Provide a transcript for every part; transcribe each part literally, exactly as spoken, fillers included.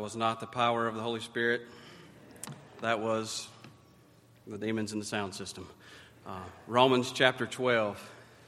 was not the power of the Holy Spirit. That was the demons in the sound system. Uh, Romans chapter twelve.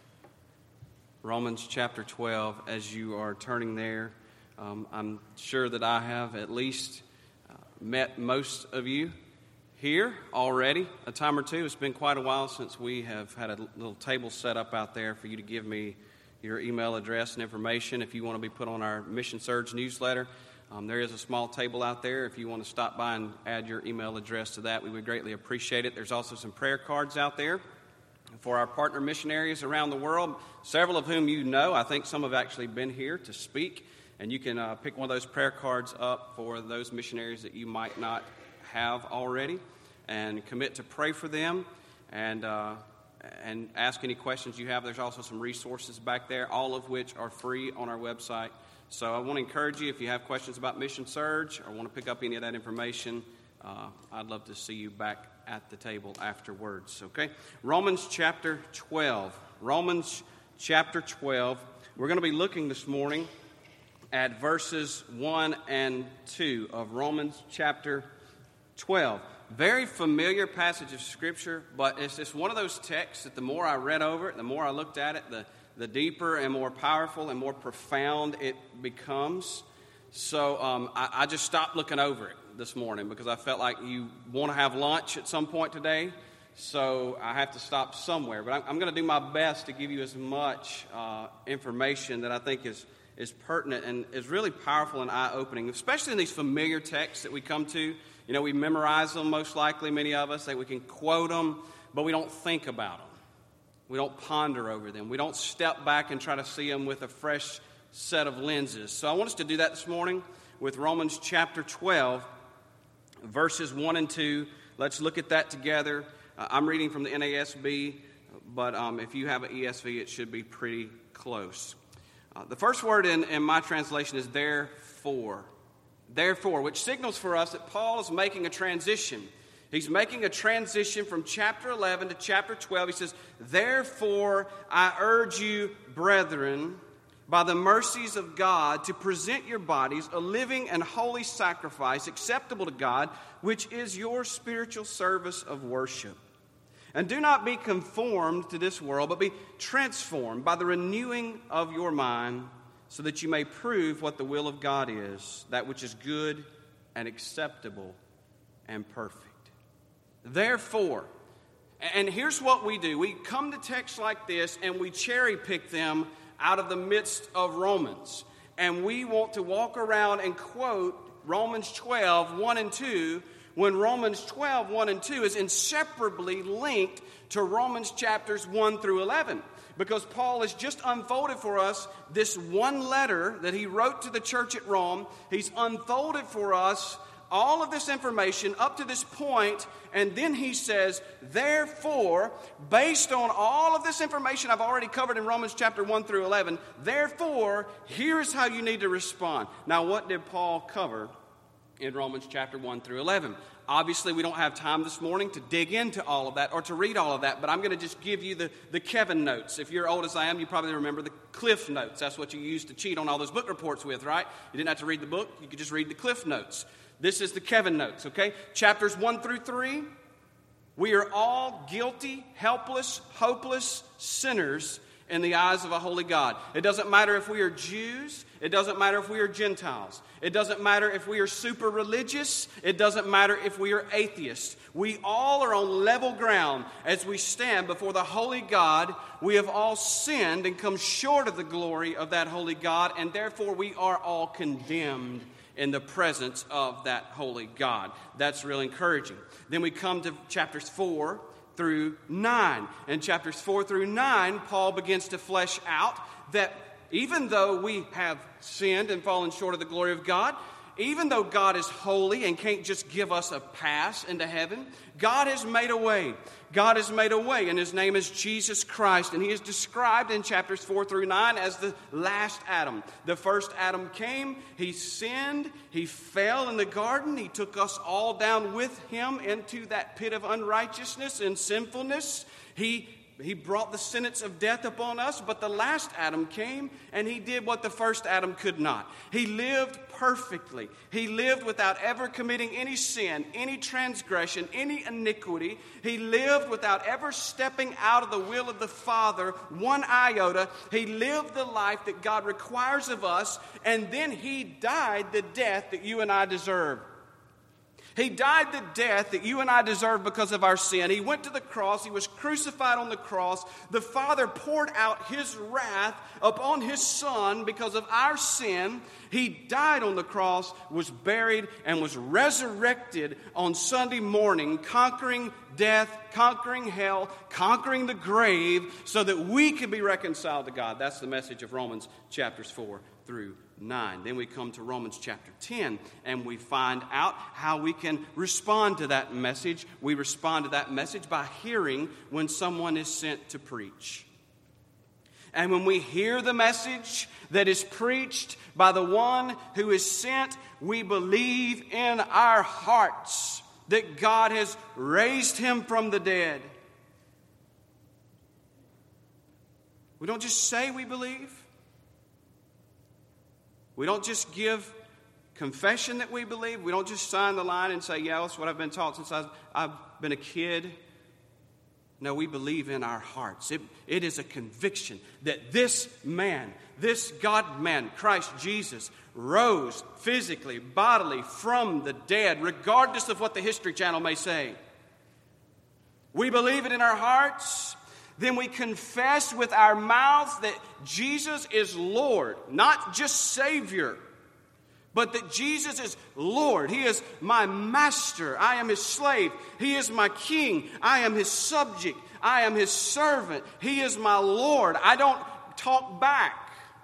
Romans chapter twelve, as you are turning there, um, I'm sure that I have at least uh, met most of you here already a time or two. It's been quite a while since we have had a little table set up out there for you to give me your email address and information if you want to be put on our Mission Surge newsletter. Um, there is a small table out there. If you want to stop by and add your email address to that, we would greatly appreciate it. There's also some prayer cards out there for our partner missionaries around the world, several of whom you know. I think some have actually been here to speak, and you can uh, pick one of those prayer cards up for those missionaries that you might not have already and commit to pray for them and uh, and ask any questions you have. There's also some resources back there, all of which are free on our website. So I want to encourage you, if you have questions about Mission Surge or want to pick up any of that information, uh, I'd love to see you back at the table afterwards, okay? Romans chapter twelve. Romans chapter twelve. We're going to be looking this morning at verses one and two of Romans chapter twelve. Very familiar passage of Scripture, but it's just one of those texts that the more I read over it, the more I looked at it, the the deeper and more powerful and more profound it becomes. So um, I, I just stopped looking over it this morning because I felt like you want to have lunch at some point today, so I have to stop somewhere. But I'm, I'm going to do my best to give you as much uh, information that I think is, is pertinent and is really powerful and eye-opening, especially in these familiar texts that we come to. You know, we memorize them most likely, many of us, that we can quote them, but we don't think about them. We don't ponder over them. We don't step back and try to see them with a fresh set of lenses. So I want us to do that this morning with Romans chapter twelve, verses one and two. Let's look at that together. Uh, I'm reading from the N A S B, but um, if you have an E S V, it should be pretty close. Uh, the first word in, in my translation is therefore. Therefore, which signals for us that Paul is making a transition. He's making a transition from chapter eleven to chapter twelve. He says, therefore, I urge you, brethren, by the mercies of God, to present your bodies a living and holy sacrifice acceptable to God, which is your spiritual service of worship. And do not be conformed to this world, but be transformed by the renewing of your mind, so that you may prove what the will of God is, that which is good and acceptable and perfect. Therefore, and here's what we do. We come to texts like this and we cherry pick them out of the midst of Romans. And we want to walk around and quote Romans twelve, one and two, when Romans twelve, one and two is inseparably linked to Romans chapters one through eleven. Because Paul has just unfolded for us this one letter that he wrote to the church at Rome. He's unfolded for us all of this information up to this point, and then he says, therefore, based on all of this information I've already covered in Romans chapter one through eleven, therefore, here's how you need to respond. Now, what did Paul cover in Romans chapter one through eleven? Obviously, we don't have time this morning to dig into all of that or to read all of that, but I'm going to just give you the, the Kevin notes. If you're old as I am, you probably remember the Cliff Notes. That's what you used to cheat on all those book reports with, right? You didn't have to read the book. You could just read the Cliff Notes. This is the Kevin Notes, okay? Chapters one through three, we are all guilty, helpless, hopeless sinners in the eyes of a holy God. It doesn't matter if we are Jews. It doesn't matter if we are Gentiles. It doesn't matter if we are super religious. It doesn't matter if we are atheists. We all are on level ground as we stand before the holy God. We have all sinned and come short of the glory of that holy God, and therefore we are all condemned in the presence of that holy God. That's real encouraging. Then we come to chapters four through nine. In chapters four through nine, Paul begins to flesh out that even though we have sinned and fallen short of the glory of God, even though God is holy and can't just give us a pass into heaven, God has made a way. God has made a way, and his name is Jesus Christ. And he is described in chapters four through nine as the last Adam. The first Adam came, he sinned, he fell in the garden, he took us all down with him into that pit of unrighteousness and sinfulness. He He brought the sentence of death upon us, but the last Adam came and he did what the first Adam could not. He lived perfectly. He lived without ever committing any sin, any transgression, any iniquity. He lived without ever stepping out of the will of the Father one iota. He lived the life that God requires of us, and then he died the death that you and I deserve. He died the death that you and I deserve because of our sin. He went to the cross. He was crucified on the cross. The Father poured out his wrath upon his Son because of our sin. He died on the cross, was buried, and was resurrected on Sunday morning, conquering death, conquering hell, conquering the grave, so that we could be reconciled to God. That's the message of Romans chapters four through nine. Then we come to Romans chapter ten, and we find out how we can respond to that message. We respond to that message by hearing when someone is sent to preach. And when we hear the message that is preached by the one who is sent, we believe in our hearts that God has raised him from the dead. We don't just say we believe. We don't just give confession that we believe. We don't just sign the line and say, yeah, that's what I've been taught since I've, I've been a kid. No, we believe in our hearts. It, it is a conviction that this man, this God-man, Christ Jesus, rose physically, bodily from the dead, regardless of what the History Channel may say. We believe it in our hearts. Then we confess with our mouths that Jesus is Lord, not just Savior, but that Jesus is Lord. He is my master. I am his slave. He is my king. I am his subject. I am his servant. He is my Lord. I don't talk back.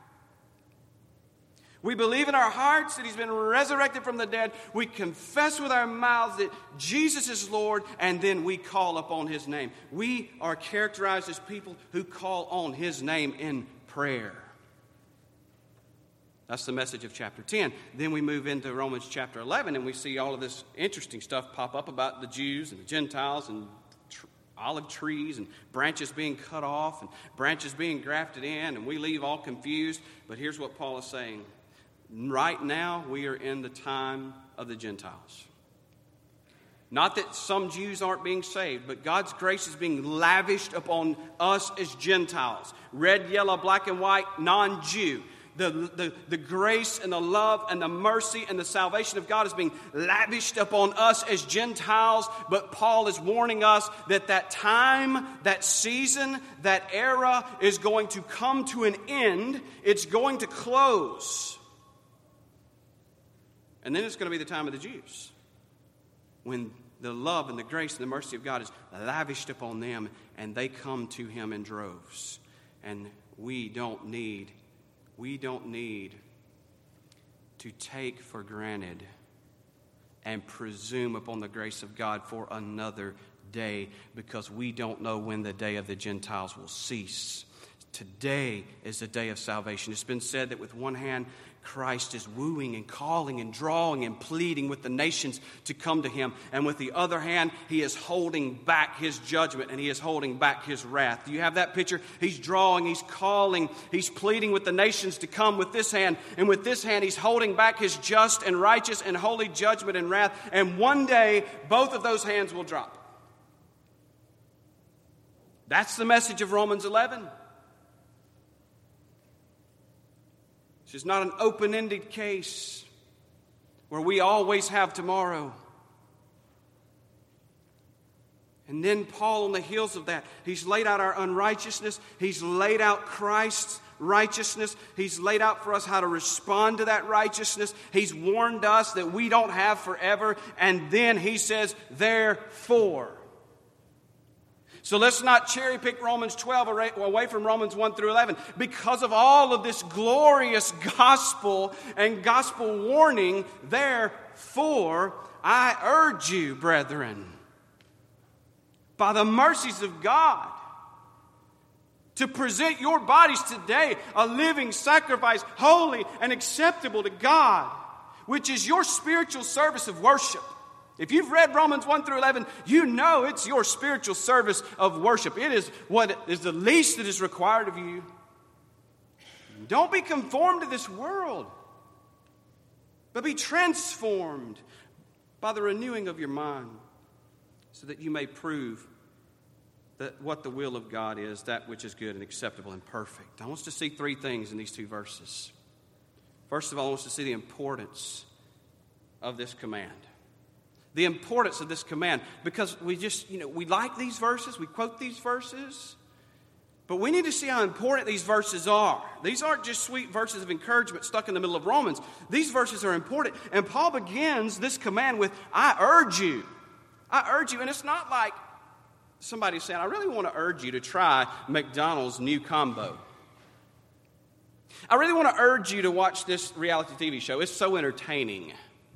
We believe in our hearts that he's been resurrected from the dead. We confess with our mouths that Jesus is Lord, and then we call upon his name. We are characterized as people who call on his name in prayer. That's the message of chapter ten. Then we move into Romans chapter eleven, and we see all of this interesting stuff pop up about the Jews and the Gentiles and tr- olive trees and branches being cut off and branches being grafted in, and we leave all confused. But here's what Paul is saying. Right now, we are in the time of the Gentiles. Not that some Jews aren't being saved, but God's grace is being lavished upon us as Gentiles. Red, yellow, black, and white, non-Jew. The, the, the grace and the love and the mercy and the salvation of God is being lavished upon us as Gentiles. But Paul is warning us that that time, that season, that era is going to come to an end. It's going to close. And then it's going to be the time of the Jews, when the love and the grace and the mercy of God is lavished upon them, and they come to him in droves. And we don't need, we don't need to take for granted and presume upon the grace of God for another day, because we don't know when the day of the Gentiles will cease. Today is the day of salvation. It's been said that with one hand, Christ is wooing and calling and drawing and pleading with the nations to come to him. And with the other hand, he is holding back his judgment and he is holding back his wrath. Do you have that picture? He's drawing, he's calling, he's pleading with the nations to come with this hand. And with this hand, he's holding back his just and righteous and holy judgment and wrath. And one day, both of those hands will drop. That's the message of Romans eleven. It's not an open-ended case where we always have tomorrow. And then Paul, on the heels of that, he's laid out our unrighteousness. He's laid out Christ's righteousness. He's laid out for us how to respond to that righteousness. He's warned us that we don't have forever. And then he says, therefore. So let's not cherry pick Romans twelve away from Romans one through eleven. Because of all of this glorious gospel and gospel warning, therefore, I urge you, brethren, by the mercies of God, to present your bodies today a living sacrifice, holy and acceptable to God, which is your spiritual service of worship. If you've read Romans one through eleven, you know it's your spiritual service of worship. It is what is the least that is required of you. Don't be conformed to this world, but be transformed by the renewing of your mind, so that you may prove that what the will of God is, that which is good and acceptable and perfect. I want us to see three things in these two verses. First of all, I want us to see the importance of this command. The importance of this command, because we just, you know, we like these verses, we quote these verses, but we need to see how important these verses are. These aren't just sweet verses of encouragement stuck in the middle of Romans. These verses are important. And Paul begins this command with, I urge you. I urge you. And it's not like somebody saying, I really want to urge you to try McDonald's new combo. I really want to urge you to watch this reality T V show. It's so entertaining.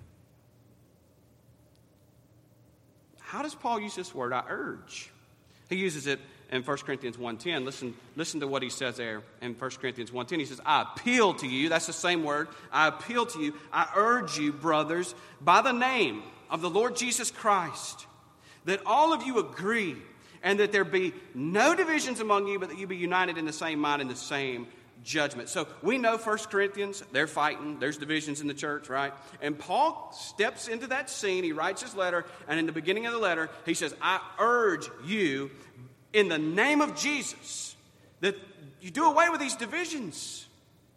How does Paul use this word, I urge? He uses it in First Corinthians one ten. Listen, listen to what he says there in First Corinthians one ten. He says, I appeal to you. That's the same word. I appeal to you. I urge you, brothers, by the name of the Lord Jesus Christ, that all of you agree, and that there be no divisions among you, but that you be united in the same mind and the same judgment. So we know First Corinthians, they're fighting. There's divisions in the church, right? And Paul steps into that scene. He writes his letter, and in the beginning of the letter, he says, I urge you in the name of Jesus that you do away with these divisions.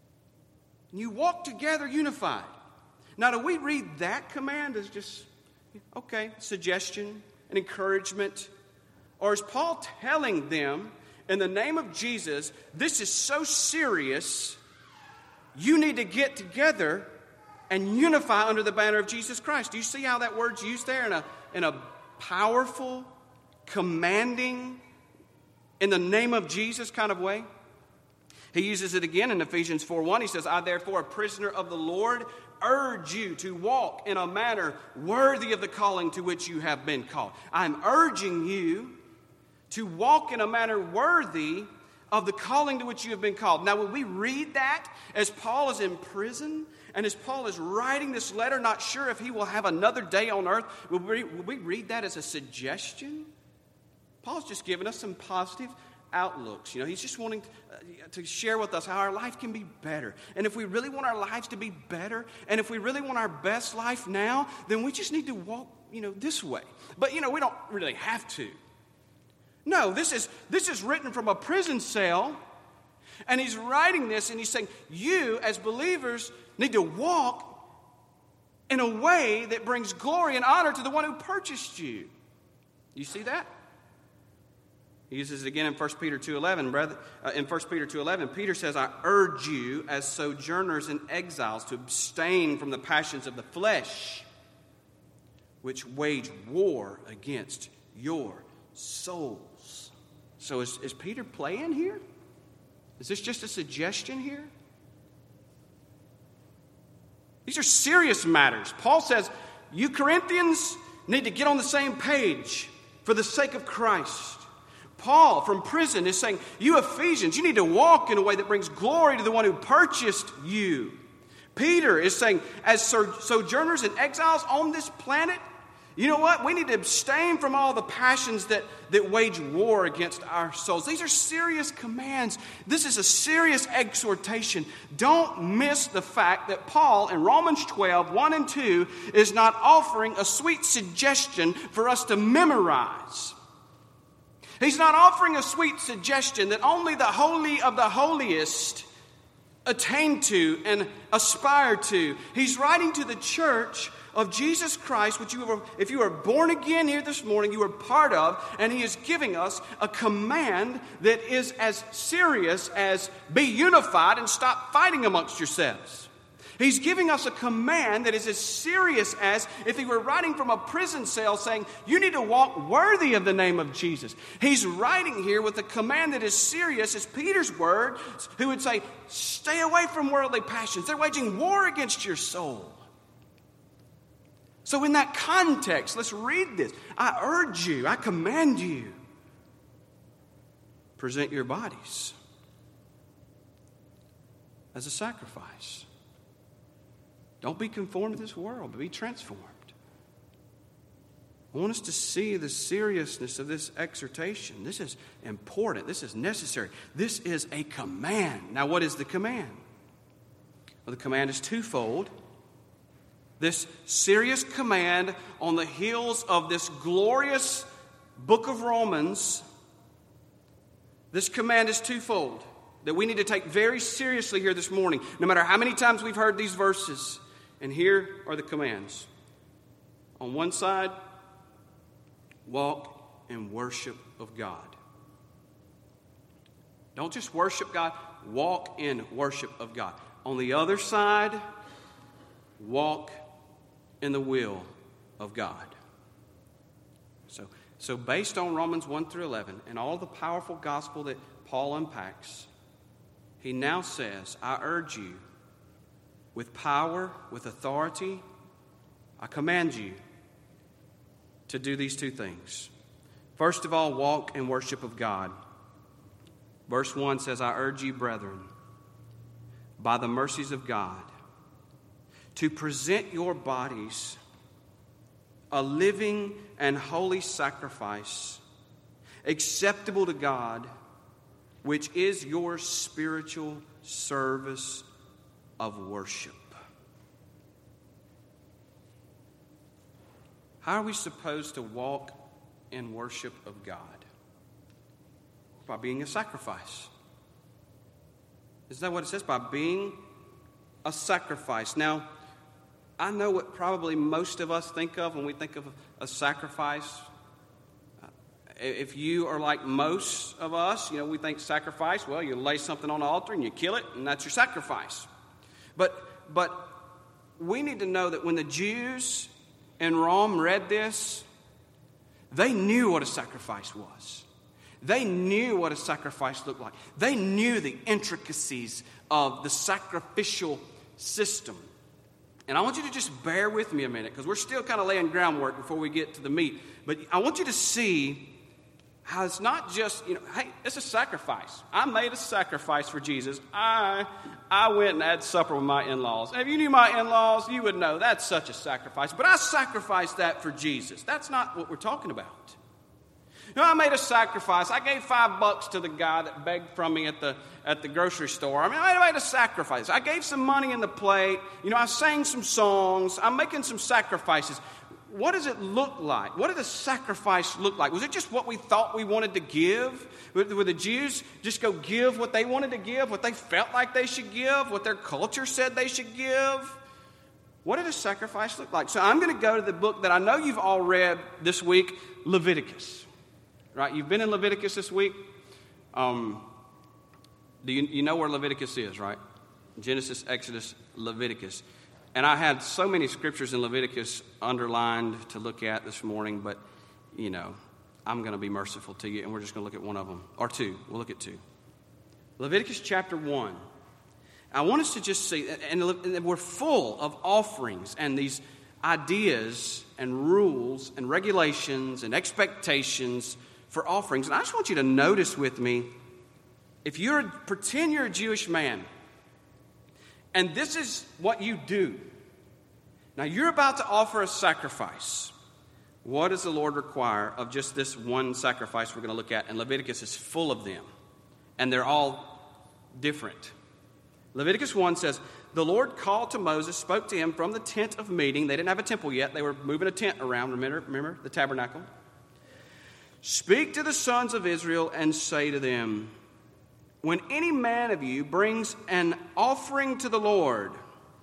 And you walk together unified. Now, do we read that command as just, okay, suggestion, an encouragement? Or is Paul telling them, in the name of Jesus, this is so serious, you need to get together and unify under the banner of Jesus Christ? Do you see how that word's used there in a, in a powerful, commanding, in the name of Jesus kind of way? He uses it again in Ephesians four one. He says, I therefore, a prisoner of the Lord, urge you to walk in a manner worthy of the calling to which you have been called. I'm urging you to walk in a manner worthy of the calling to which you have been called. Now, when we read that as Paul is in prison and as Paul is writing this letter, not sure if he will have another day on earth, will we, will we read that as a suggestion? Paul's just giving us some positive outlooks. You know, he's just wanting to, uh, to share with us how our life can be better. And if we really want our lives to be better, and if we really want our best life now, then we just need to walk, you know, this way. But, you know, we don't really have to. No, this is this is written from a prison cell, and he's writing this, and he's saying, you as believers need to walk in a way that brings glory and honor to the one who purchased you. You see that? He uses it again in First Peter two eleven. Brother, uh, in First Peter two eleven, Peter says, I urge you as sojourners and exiles to abstain from the passions of the flesh, which wage war against your souls. So is, is Peter playing here? Is this just a suggestion here? These are serious matters. Paul says, you Corinthians need to get on the same page for the sake of Christ. Paul from prison is saying, you Ephesians, you need to walk in a way that brings glory to the one who purchased you. Peter is saying, as sojourners and exiles on this planet, you know what? We need to abstain from all the passions that, that wage war against our souls. These are serious commands. This is a serious exhortation. Don't miss the fact that Paul in Romans twelve, one and two is not offering a sweet suggestion for us to memorize. He's not offering a sweet suggestion that only the holy of the holiest attain to and aspire to. He's writing to the church of Jesus Christ, which you were, if you are born again here this morning, you are part of, and he is giving us a command that is as serious as be unified and stop fighting amongst yourselves. He's giving us a command that is as serious as if he were writing from a prison cell saying, you need to walk worthy of the name of Jesus. He's writing here with a command that is serious as Peter's word, who would say, stay away from worldly passions. They're waging war against your soul. So in that context, let's read this. I urge you, I command you, present your bodies as a sacrifice. Don't be conformed to this world, but be transformed I want us to see the seriousness of this exhortation. This is important. This is necessary. This is a command. Now, what is the command? Well, the command is twofold. This serious command on the heels of this glorious book of Romans, this command is twofold that we need to take very seriously here this morning, no matter how many times we've heard these verses. And here are the commands. On one side, walk in worship of God. Don't just worship God, walk in worship of God. On the other side, walk in the will of God. So, so based on Romans one through eleven and all the powerful gospel that Paul unpacks, he now says, I urge you, with power, with authority, I command you to do these two things. First of all, walk in worship of God. Verse one says, I urge you, brethren, by the mercies of God, to present your bodies a living and holy sacrifice, acceptable to God, which is your spiritual service of worship. How are we supposed to walk in worship of God? By being a sacrifice. Is that what it says? By being a sacrifice. Now, I know what probably most of us think of when we think of a sacrifice. If you are like most of us, you know, we think sacrifice, well, you lay something on the altar and you kill it, and that's your sacrifice. But, but we need to know that when the Jews in Rome read this, they knew what a sacrifice was. They knew what a sacrifice looked like. They knew the intricacies of the sacrificial system. And I want you to just bear with me a minute, because we're still kind of laying groundwork before we get to the meat. But I want you to see how it's not just, you know, hey, it's a sacrifice. I made a sacrifice for Jesus. I I went and had supper with my in-laws. And if you knew my in-laws, you would know that's such a sacrifice. But I sacrificed that for Jesus. That's not what we're talking about. You know, I made a sacrifice. I gave five bucks to the guy that begged from me at the at the grocery store. I mean, I made a sacrifice. I gave some money in the plate. You know, I sang some songs. I'm making some sacrifices. What does it look like? What did the sacrifice look like? Was it just what we thought we wanted to give? Would the Jews just go give what they wanted to give, what they felt like they should give, what their culture said they should give? What did a sacrifice look like? So I'm going to go to the book that I know you've all read this week, Leviticus. Right? You've been in Leviticus this week. Um, do you, you know where Leviticus is, right? Genesis, Exodus, Leviticus. And I had so many scriptures in Leviticus underlined to look at this morning, but, you know, I'm going to be merciful to you, and we're just going to look at one of them, or two. We'll look at two. Leviticus chapter one. I want us to just see, and we're full of offerings and these ideas and rules and regulations and expectations for offerings. And I just want you to notice with me, if you're, pretend you're a Jewish man, and this is what you do. Now, you're about to offer a sacrifice. What does the Lord require of just this one sacrifice we're going to look at? And Leviticus is full of them. And they're all different. Leviticus one says, the Lord called to Moses, spoke to him from the tent of meeting. They didn't have a temple yet. They were moving a tent around. Remember, remember the tabernacle? Speak to the sons of Israel and say to them, when any man of you brings an offering to the Lord.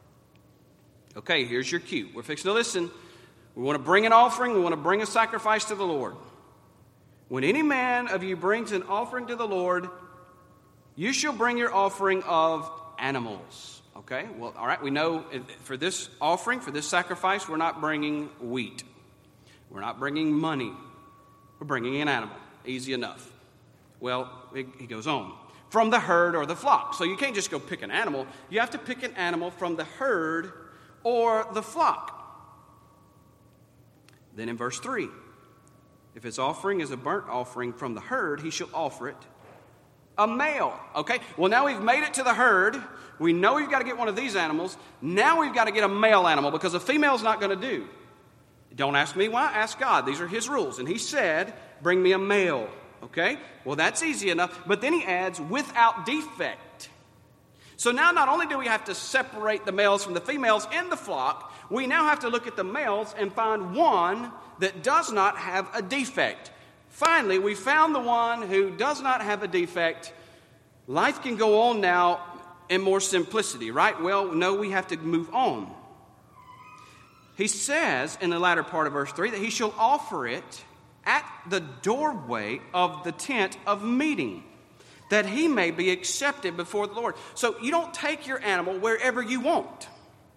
Okay, here's your cue. We're fixing to listen. We want to bring an offering. We want to bring a sacrifice to the Lord. When any man of you brings an offering to the Lord, you shall bring your offering of animals. Okay, well, all right, we know for this offering, for this sacrifice, we're not bringing wheat. We're not bringing money. We're bringing an animal. Easy enough. Well, he goes on. From the herd or the flock. So you can't just go pick an animal. You have to pick an animal from the herd or the flock. Then in verse three, if his offering is a burnt offering from the herd, he shall offer it a male. Okay, well, now we've made it to the herd. We know we've got to get one of these animals. Now we've got to get a male animal because a female's not going to do. Don't ask me why, ask God. These are his rules. And he said, bring me a male. Okay? Well, that's easy enough. But then he adds, without defect. So now not only do we have to separate the males from the females in the flock, we now have to look at the males and find one that does not have a defect. Finally, we found the one who does not have a defect. Life can go on now in more simplicity, right? Well, no, we have to move on. He says in the latter part of verse three that he shall offer it at the doorway of the tent of meeting, that he may be accepted before the Lord. So you don't take your animal wherever you want.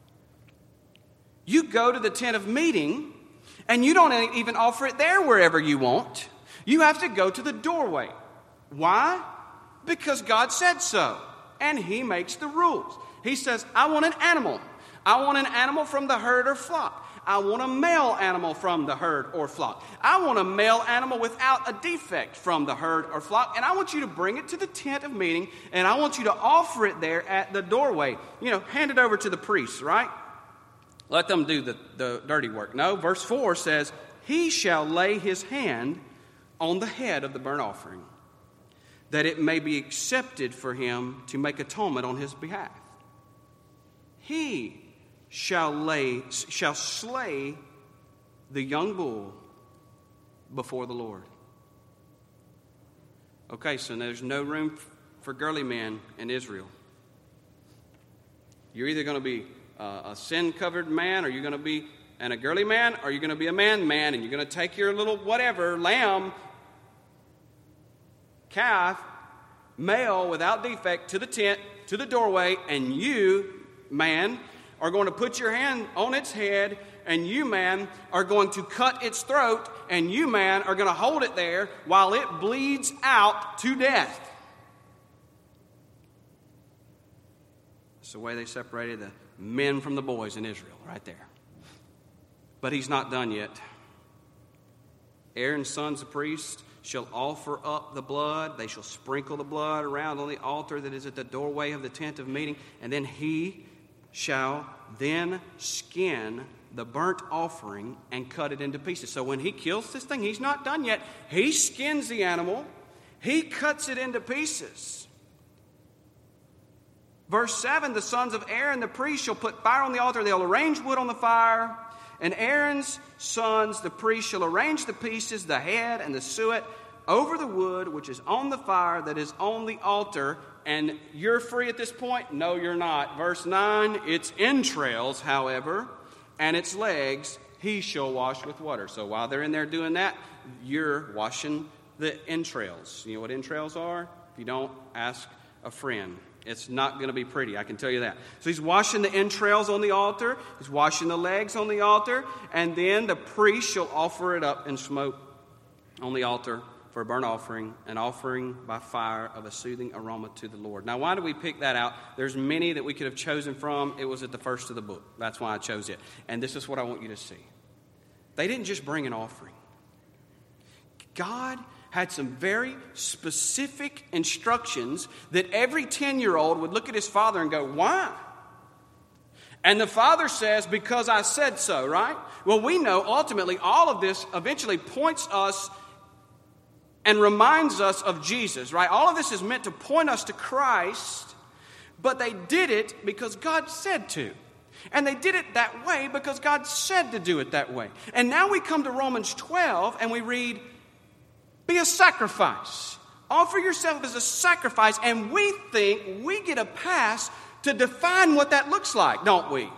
You go to the tent of meeting, and you don't even offer it there wherever you want. You have to go to the doorway. Why? Because God said so, and he makes the rules. He says, I want an animal. I want an animal from the herd or flock. I want a male animal from the herd or flock. I want a male animal without a defect from the herd or flock. And I want you to bring it to the tent of meeting, and I want you to offer it there at the doorway. You know, hand it over to the priests, right? Let them do the, the dirty work. No, verse four says, he shall lay his hand on the head of the burnt offering, that it may be accepted for him to make atonement on his behalf. He shall lay, shall slay the young bull before the Lord. Okay, so there's no room for girly men in Israel. You're either going to be uh, a sin-covered man, or you're going to be and a girly man, or you're going to be a man-man, and you're going to take your little whatever, lamb, calf, male without defect, to the tent, to the doorway, and you, man, are going to put your hand on its head, and you, man, are going to cut its throat, and you, man, are going to hold it there while it bleeds out to death. That's the way they separated the men from the boys in Israel, right there. But he's not done yet. Aaron's sons, the priests, shall offer up the blood. They shall sprinkle the blood around on the altar that is at the doorway of the tent of meeting, and then he shall then skin the burnt offering and cut it into pieces. So when he kills this thing, he's not done yet. He skins the animal. He cuts it into pieces. Verse seven, the sons of Aaron, the priest, shall put fire on the altar. They'll arrange wood on the fire. And Aaron's sons, the priest, shall arrange the pieces, the head and the suet, over the wood which is on the fire that is on the altar. And you're free at this point? No, you're not. Verse nine, its entrails, however, and its legs he shall wash with water. So while they're in there doing that, you're washing the entrails. You know what entrails are? If you don't, ask a friend. It's not going to be pretty, I can tell you that. So he's washing the entrails on the altar. He's washing the legs on the altar. And then the priest shall offer it up in smoke on the altar for a burnt offering, an offering by fire of a soothing aroma to the Lord. Now, why do we pick that out? There's many that we could have chosen from. It was at the first of the book. That's why I chose it. And this is what I want you to see. They didn't just bring an offering. God had some very specific instructions that every ten-year-old would look at his father and go, why? And the father says, because I said so, right? Well, we know ultimately all of this eventually points us and reminds us of Jesus, right? All of this is meant to point us to Christ, but they did it because God said to. And they did it that way because God said to do it that way. And now we come to Romans twelve and we read, be a sacrifice. Offer yourself as a sacrifice. And we think we get a pass to define what that looks like, don't we?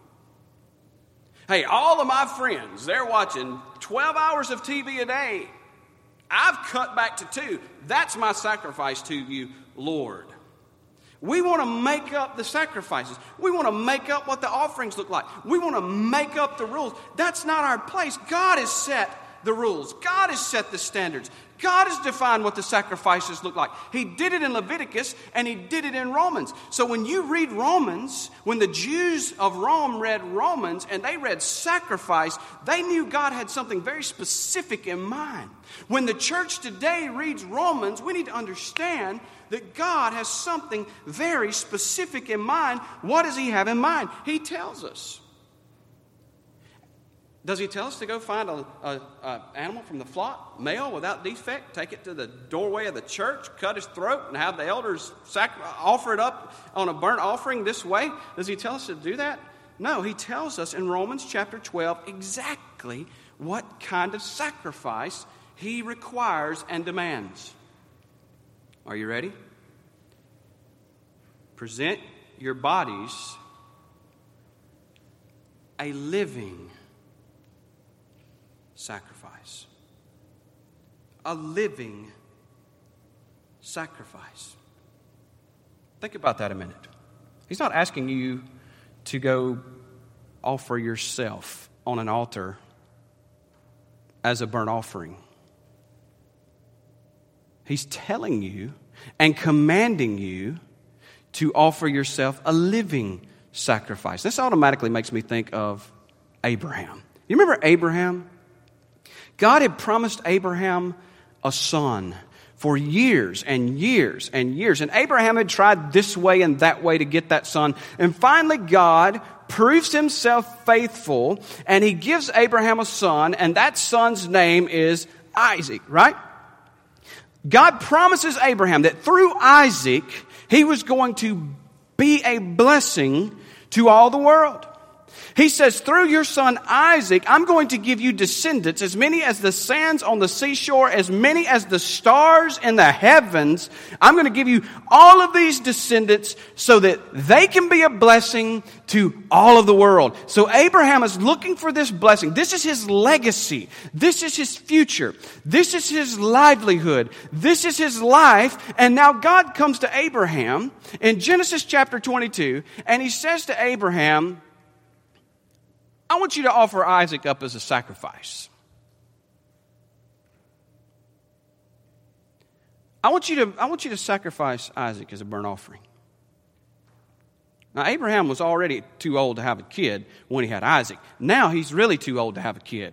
Hey, all of my friends, they're watching twelve hours of T V a day. I've cut back to two. That's my sacrifice to you, Lord. We want to make up the sacrifices. We want to make up what the offerings look like. We want to make up the rules. That's not our place. God has set the rules. God has set the standards. God has defined what the sacrifices look like. He did it in Leviticus and he did it in Romans. So when you read Romans, when the Jews of Rome read Romans and they read sacrifice, they knew God had something very specific in mind. When the church today reads Romans, we need to understand that God has something very specific in mind. What does he have in mind? He tells us. Does he tell us to go find a, a, a animal from the flock, male without defect, take it to the doorway of the church, cut his throat, and have the elders sac- offer it up on a burnt offering this way? Does he tell us to do that? No, he tells us in Romans chapter twelve exactly what kind of sacrifice he requires and demands. Are you ready? Present your bodies a living sacrifice. A living sacrifice. Think about that a minute. He's not asking you to go offer yourself on an altar as a burnt offering. He's telling you and commanding you to offer yourself a living sacrifice. This automatically makes me think of Abraham. You remember Abraham? God had promised Abraham a son for years and years and years. And Abraham had tried this way and that way to get that son. And finally God proves himself faithful, and he gives Abraham a son, and that son's name is Isaac, right? God promises Abraham that through Isaac, he was going to be a blessing to all the world. He says, through your son Isaac, I'm going to give you descendants, as many as the sands on the seashore, as many as the stars in the heavens. I'm going to give you all of these descendants so that they can be a blessing to all of the world. So Abraham is looking for this blessing. This is his legacy. This is his future. This is his livelihood. This is his life. And now God comes to Abraham in Genesis chapter twenty-two, and he says to Abraham, I want you to offer Isaac up as a sacrifice. I want you to, I want you to sacrifice Isaac as a burnt offering. Now, Abraham was already too old to have a kid when he had Isaac. Now he's really too old to have a kid.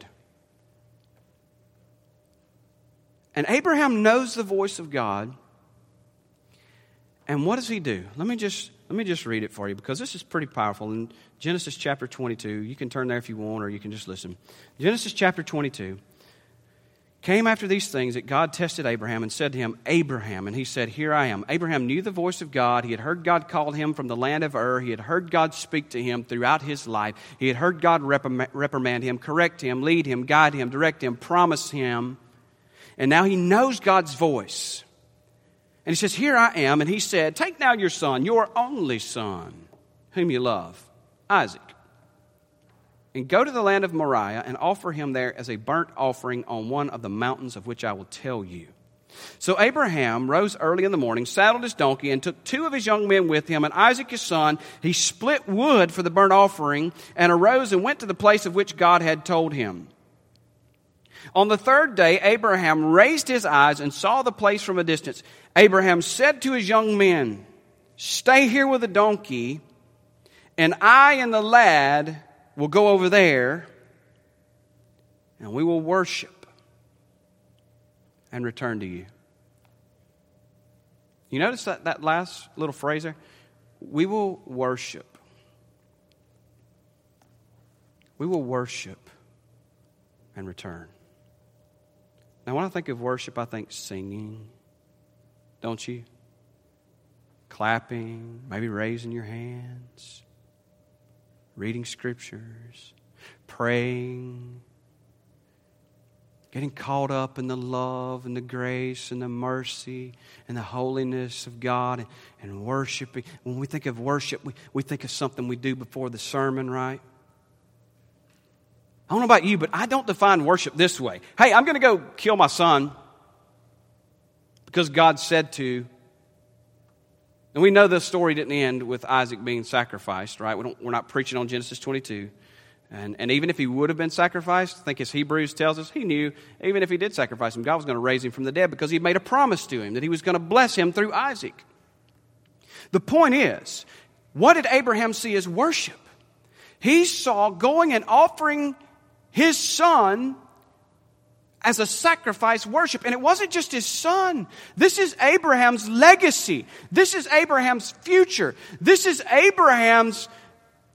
And Abraham knows the voice of God. And what does he do? Let me just let me just read it for you, because this is pretty powerful. In Genesis chapter twenty-two, you can turn there if you want, or you can just listen. Genesis chapter twenty-two. Came after these things that God tested Abraham and said to him, Abraham. And he said, here I am. Abraham knew the voice of God. He had heard God call him from the land of Ur. He had heard God speak to him throughout his life. He had heard God reprimand him, correct him, lead him, guide him, direct him, promise him. And now he knows God's voice. And he says, here I am. And he said, take now your son, your only son, whom you love, Isaac, and go to the land of Moriah and offer him there as a burnt offering on one of the mountains of which I will tell you. So Abraham rose early in the morning, saddled his donkey, and took two of his young men with him, and Isaac his son. He split wood for the burnt offering, and arose and went to the place of which God had told him. On the third day, Abraham raised his eyes and saw the place from a distance. Abraham said to his young men, stay here with the donkey, and I and the lad will go over there, and we will worship and return to you. You notice that, that last little phrase there? We will worship. We will worship and return. Now, when I think of worship, I think singing, don't you? Clapping, maybe raising your hands, reading scriptures, praying, getting caught up in the love and the grace and the mercy and the holiness of God, and, and worshiping. When we think of worship, we, we think of something we do before the sermon, right? I don't know about you, but I don't define worship this way. Hey, I'm going to go kill my son because God said to. And we know the story didn't end with Isaac being sacrificed, right? We don't, we're not preaching on Genesis twenty-two. And, and even if he would have been sacrificed, I think as Hebrews tells us, he knew even if he did sacrifice him, God was going to raise him from the dead because he made a promise to him that he was going to bless him through Isaac. The point is, what did Abraham see as worship? He saw going and offering his son as a sacrifice worship. And it wasn't just his son. This is Abraham's legacy. This is Abraham's future. This is Abraham's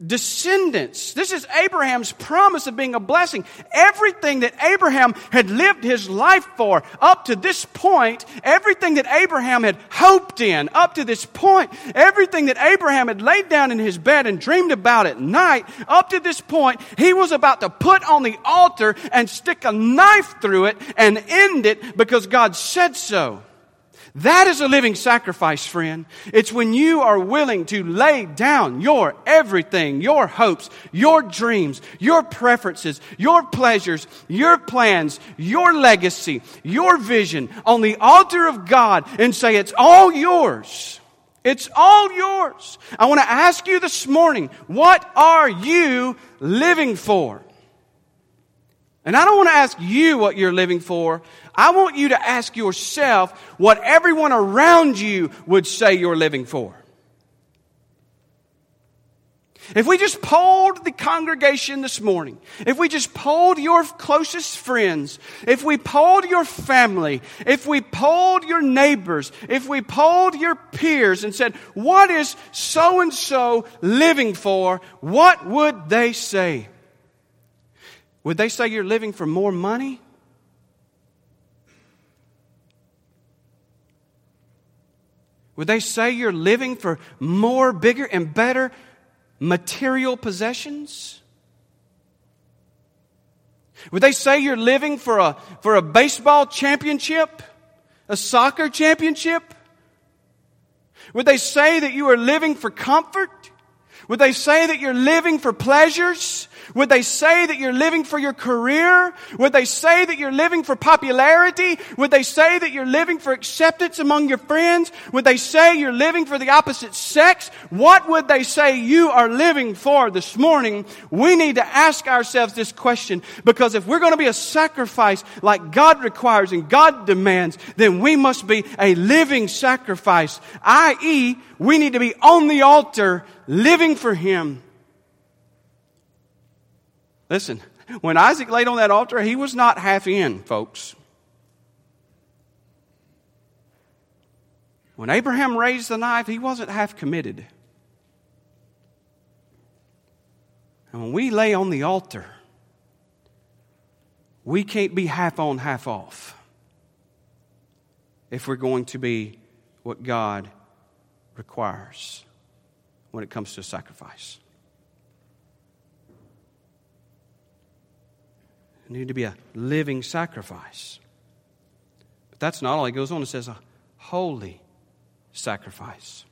descendants. This is Abraham's promise of being a blessing. Everything that Abraham had lived his life for up to this point, everything that Abraham had hoped in up to this point, everything that Abraham had laid down in his bed and dreamed about at night, up to this point, he was about to put on the altar and stick a knife through it and end it because God said so. That is a living sacrifice, friend. It's when you are willing to lay down your everything, your hopes, your dreams, your preferences, your pleasures, your plans, your legacy, your vision on the altar of God and say, it's all yours. It's all yours. I want to ask you this morning, what are you living for? And I don't want to ask you what you're living for. I want you to ask yourself what everyone around you would say you're living for. If we just polled the congregation this morning, if we just polled your closest friends, if we polled your family, if we polled your neighbors, if we polled your peers and said, what is so-and-so living for, what would they say? Would they say you're living for more money? Would they say you're living for more, bigger, and better material possessions? Would they say you're living for a, for a baseball championship? A soccer championship? Would they say that you are living for comfort? Would they say that you're living for pleasures? Would they say that you're living for your career? Would they say that you're living for popularity? Would they say that you're living for acceptance among your friends? Would they say you're living for the opposite sex? What would they say you are living for this morning? We need to ask ourselves this question, because if we're going to be a sacrifice like God requires and God demands, then we must be a living sacrifice, that is, we need to be on the altar living for Him. Listen, when Isaac laid on that altar, he was not half in, folks. When Abraham raised the knife, he wasn't half committed. And when we lay on the altar, we can't be half on, half off if we're going to be what God requires when it comes to sacrifice. We need to be a living sacrifice. But that's not all. He goes on and says a holy sacrifice.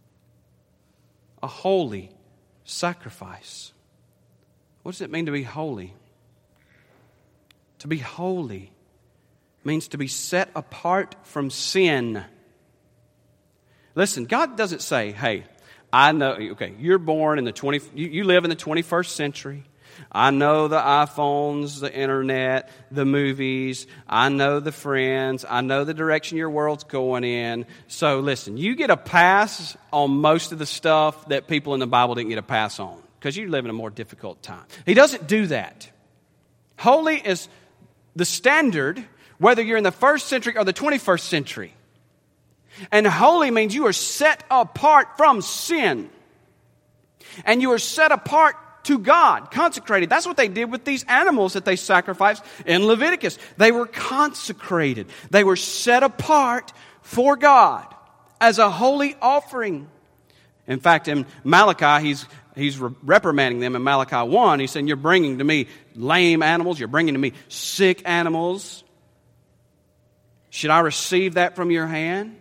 A holy sacrifice. What does it mean to be holy? To be holy means to be set apart from sin. Listen, God doesn't say, hey, I know, okay, you're born in the twenty, you, you live in the twenty-first century. I know the iPhones, the internet, the movies. I know the friends. I know the direction your world's going in. So listen, you get a pass on most of the stuff that people in the Bible didn't get a pass on, because you live in a more difficult time. He doesn't do that. Holy is the standard, whether you're in the first century or the twenty-first century. And holy means you are set apart from sin. And you are set apart to God, consecrated. That's what they did with these animals that they sacrificed in Leviticus. They were consecrated. They were set apart for God as a holy offering. In fact, in Malachi, he's he's reprimanding them in Malachi one. He's saying, you're bringing to me lame animals. You're bringing to me sick animals. Should I receive that from your hand?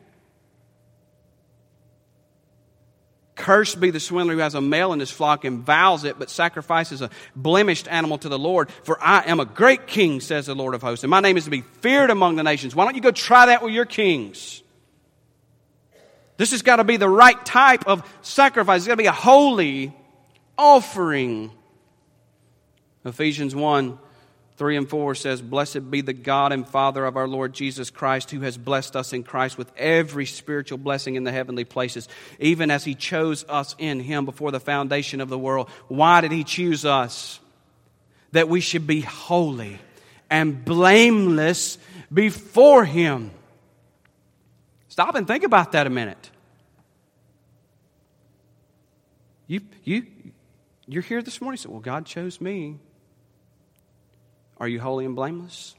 Cursed be the swindler who has a male in his flock and vows it, but sacrifices a blemished animal to the Lord. For I am a great king, says the Lord of hosts, and my name is to be feared among the nations. Why don't you go try that with your kings? This has got to be the right type of sacrifice. It's got to be a holy offering. Ephesians one, three and four says, blessed be the God and Father of our Lord Jesus Christ, who has blessed us in Christ with every spiritual blessing in the heavenly places, even as He chose us in Him before the foundation of the world. Why did He choose us? That we should be holy and blameless before Him. Stop and think about that a minute. You, you, you're here this morning, you say, well, God chose me. Are you holy and blameless?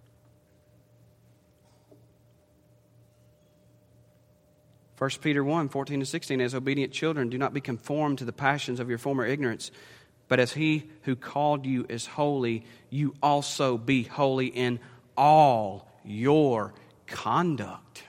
First Peter one, fourteen to sixteen, as obedient children, do not be conformed to the passions of your former ignorance, but as he who called you is holy, you also be holy in all your conduct.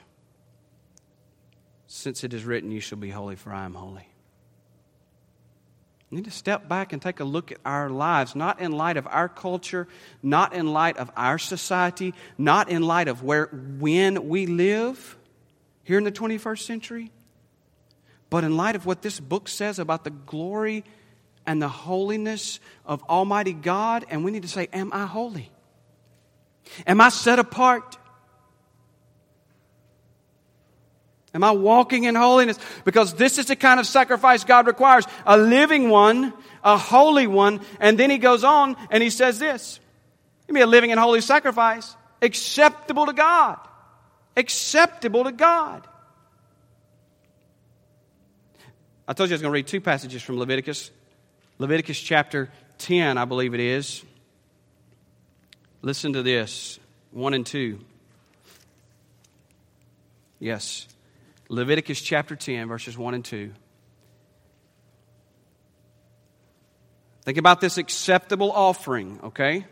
Since it is written, you shall be holy, for I am holy. We need to step back and take a look at our lives, not in light of our culture, not in light of our society, not in light of where, when we live here in the twenty-first century, but in light of what this book says about the glory and the holiness of Almighty God. And we need to say, am I holy? Am I set apart? Am I walking in holiness? Because this is the kind of sacrifice God requires. A living one, a holy one. And then he goes on and he says this. Give me a living and holy sacrifice. Acceptable to God. Acceptable to God. I told you I was going to read two passages from Leviticus. Leviticus chapter ten, I believe it is. Listen to this. one and two. Yes. Leviticus chapter ten, verses one and two. Think about this acceptable offering, okay?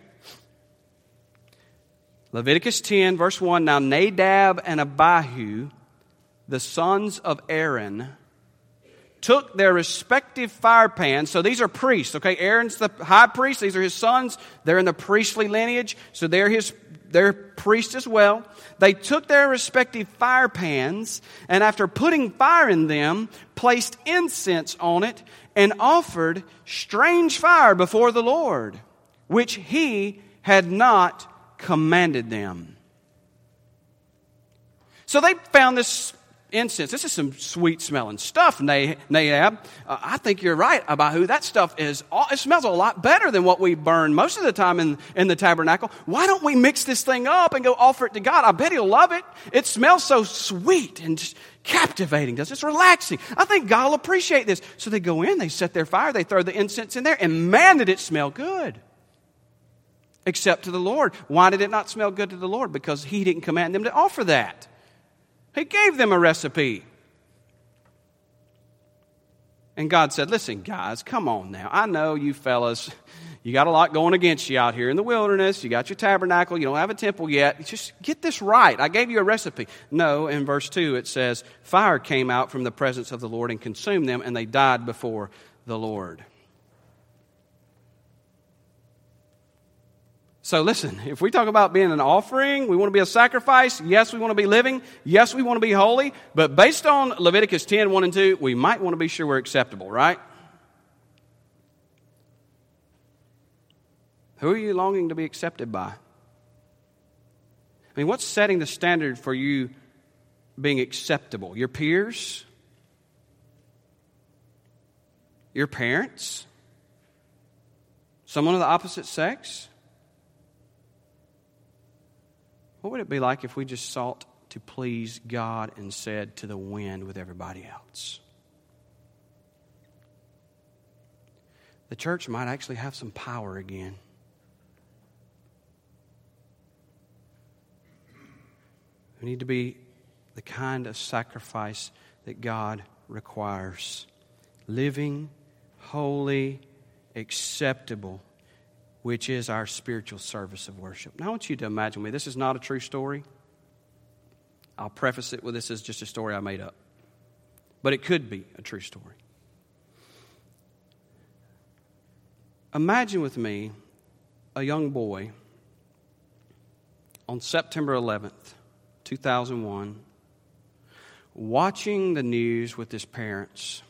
Leviticus ten, verse one. Now Nadab and Abihu, the sons of Aaron, took their respective fire pans. So these are priests, okay? Aaron's the high priest. These are his sons. They're in the priestly lineage, so they're his they're priests as well. They took their respective fire pans, and after putting fire in them, placed incense on it, and offered strange fire before the Lord, which he had not commanded them. So they found this incense. This is some sweet smelling stuff, Nadab. Uh, I think you're right about who that stuff is. It smells a lot better than what we burn most of the time in, in the tabernacle. Why don't we mix this thing up and go offer it to God? I bet he'll love it. It smells so sweet and just captivating. Does It's relaxing. I think God will appreciate this. So they go in, they set their fire, they throw the incense in there, and man, did it smell good. Except to the Lord. Why did it not smell good to the Lord? Because he didn't command them to offer that. He gave them a recipe. And God said, listen, guys, come on now. I know you fellas, you got a lot going against you out here in the wilderness. You got your tabernacle. You don't have a temple yet. Just get this right. I gave you a recipe. No, in verse two it says, fire came out from the presence of the Lord and consumed them, and they died before the Lord. So listen, if we talk about being an offering, we want to be a sacrifice. Yes, we want to be living. Yes, we want to be holy. But based on Leviticus ten, one and two, we might want to be sure we're acceptable, right? Who are you longing to be accepted by? I mean, what's setting the standard for you being acceptable? Your peers? Your parents? Someone of the opposite sex? What would it be like if we just sought to please God and said to the wind with everybody else? The church might actually have some power again. We need to be the kind of sacrifice that God requires. Living, holy, acceptable, which is our spiritual service of worship. Now I want you to imagine with me, this is not a true story. I'll preface it with this is just a story I made up. But it could be a true story. Imagine with me a young boy on September eleventh, two thousand one, watching the news with his parents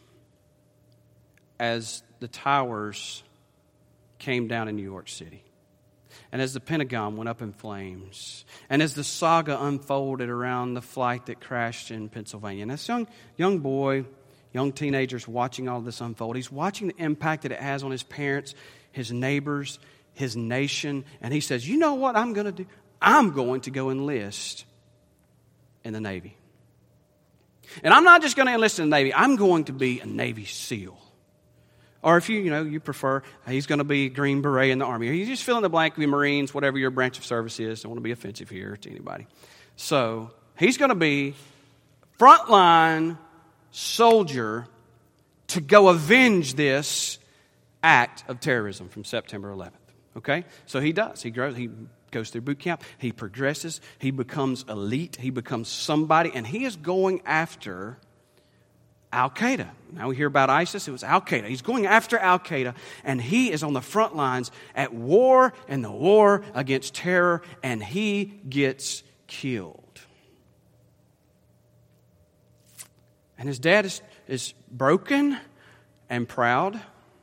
as the towers came down in New York City. And as the Pentagon went up in flames. And as the saga unfolded around the flight that crashed in Pennsylvania. And this young, young boy, young teenager's watching all this unfold. He's watching the impact that it has on his parents, his neighbors, his nation. And he says, you know what I'm going to do? I'm going to go enlist in the Navy. And I'm not just going to enlist in the Navy. I'm going to be a Navy SEAL. Or if you, you know, you prefer, he's going to be a Green Beret in the Army. Or you just fill in the blank, be Marines, whatever your branch of service is. Don't want to be offensive here to anybody. So he's going to be frontline soldier to go avenge this act of terrorism from September eleventh. Okay? So he does. He grows. He goes through boot camp. He progresses. He becomes elite. He becomes somebody. And he is going after Al-Qaeda. Now we hear about ISIS. It was Al-Qaeda. He's going after Al-Qaeda. And he is on the front lines at war and the war against terror. And he gets killed. And his dad is, is broken and proud.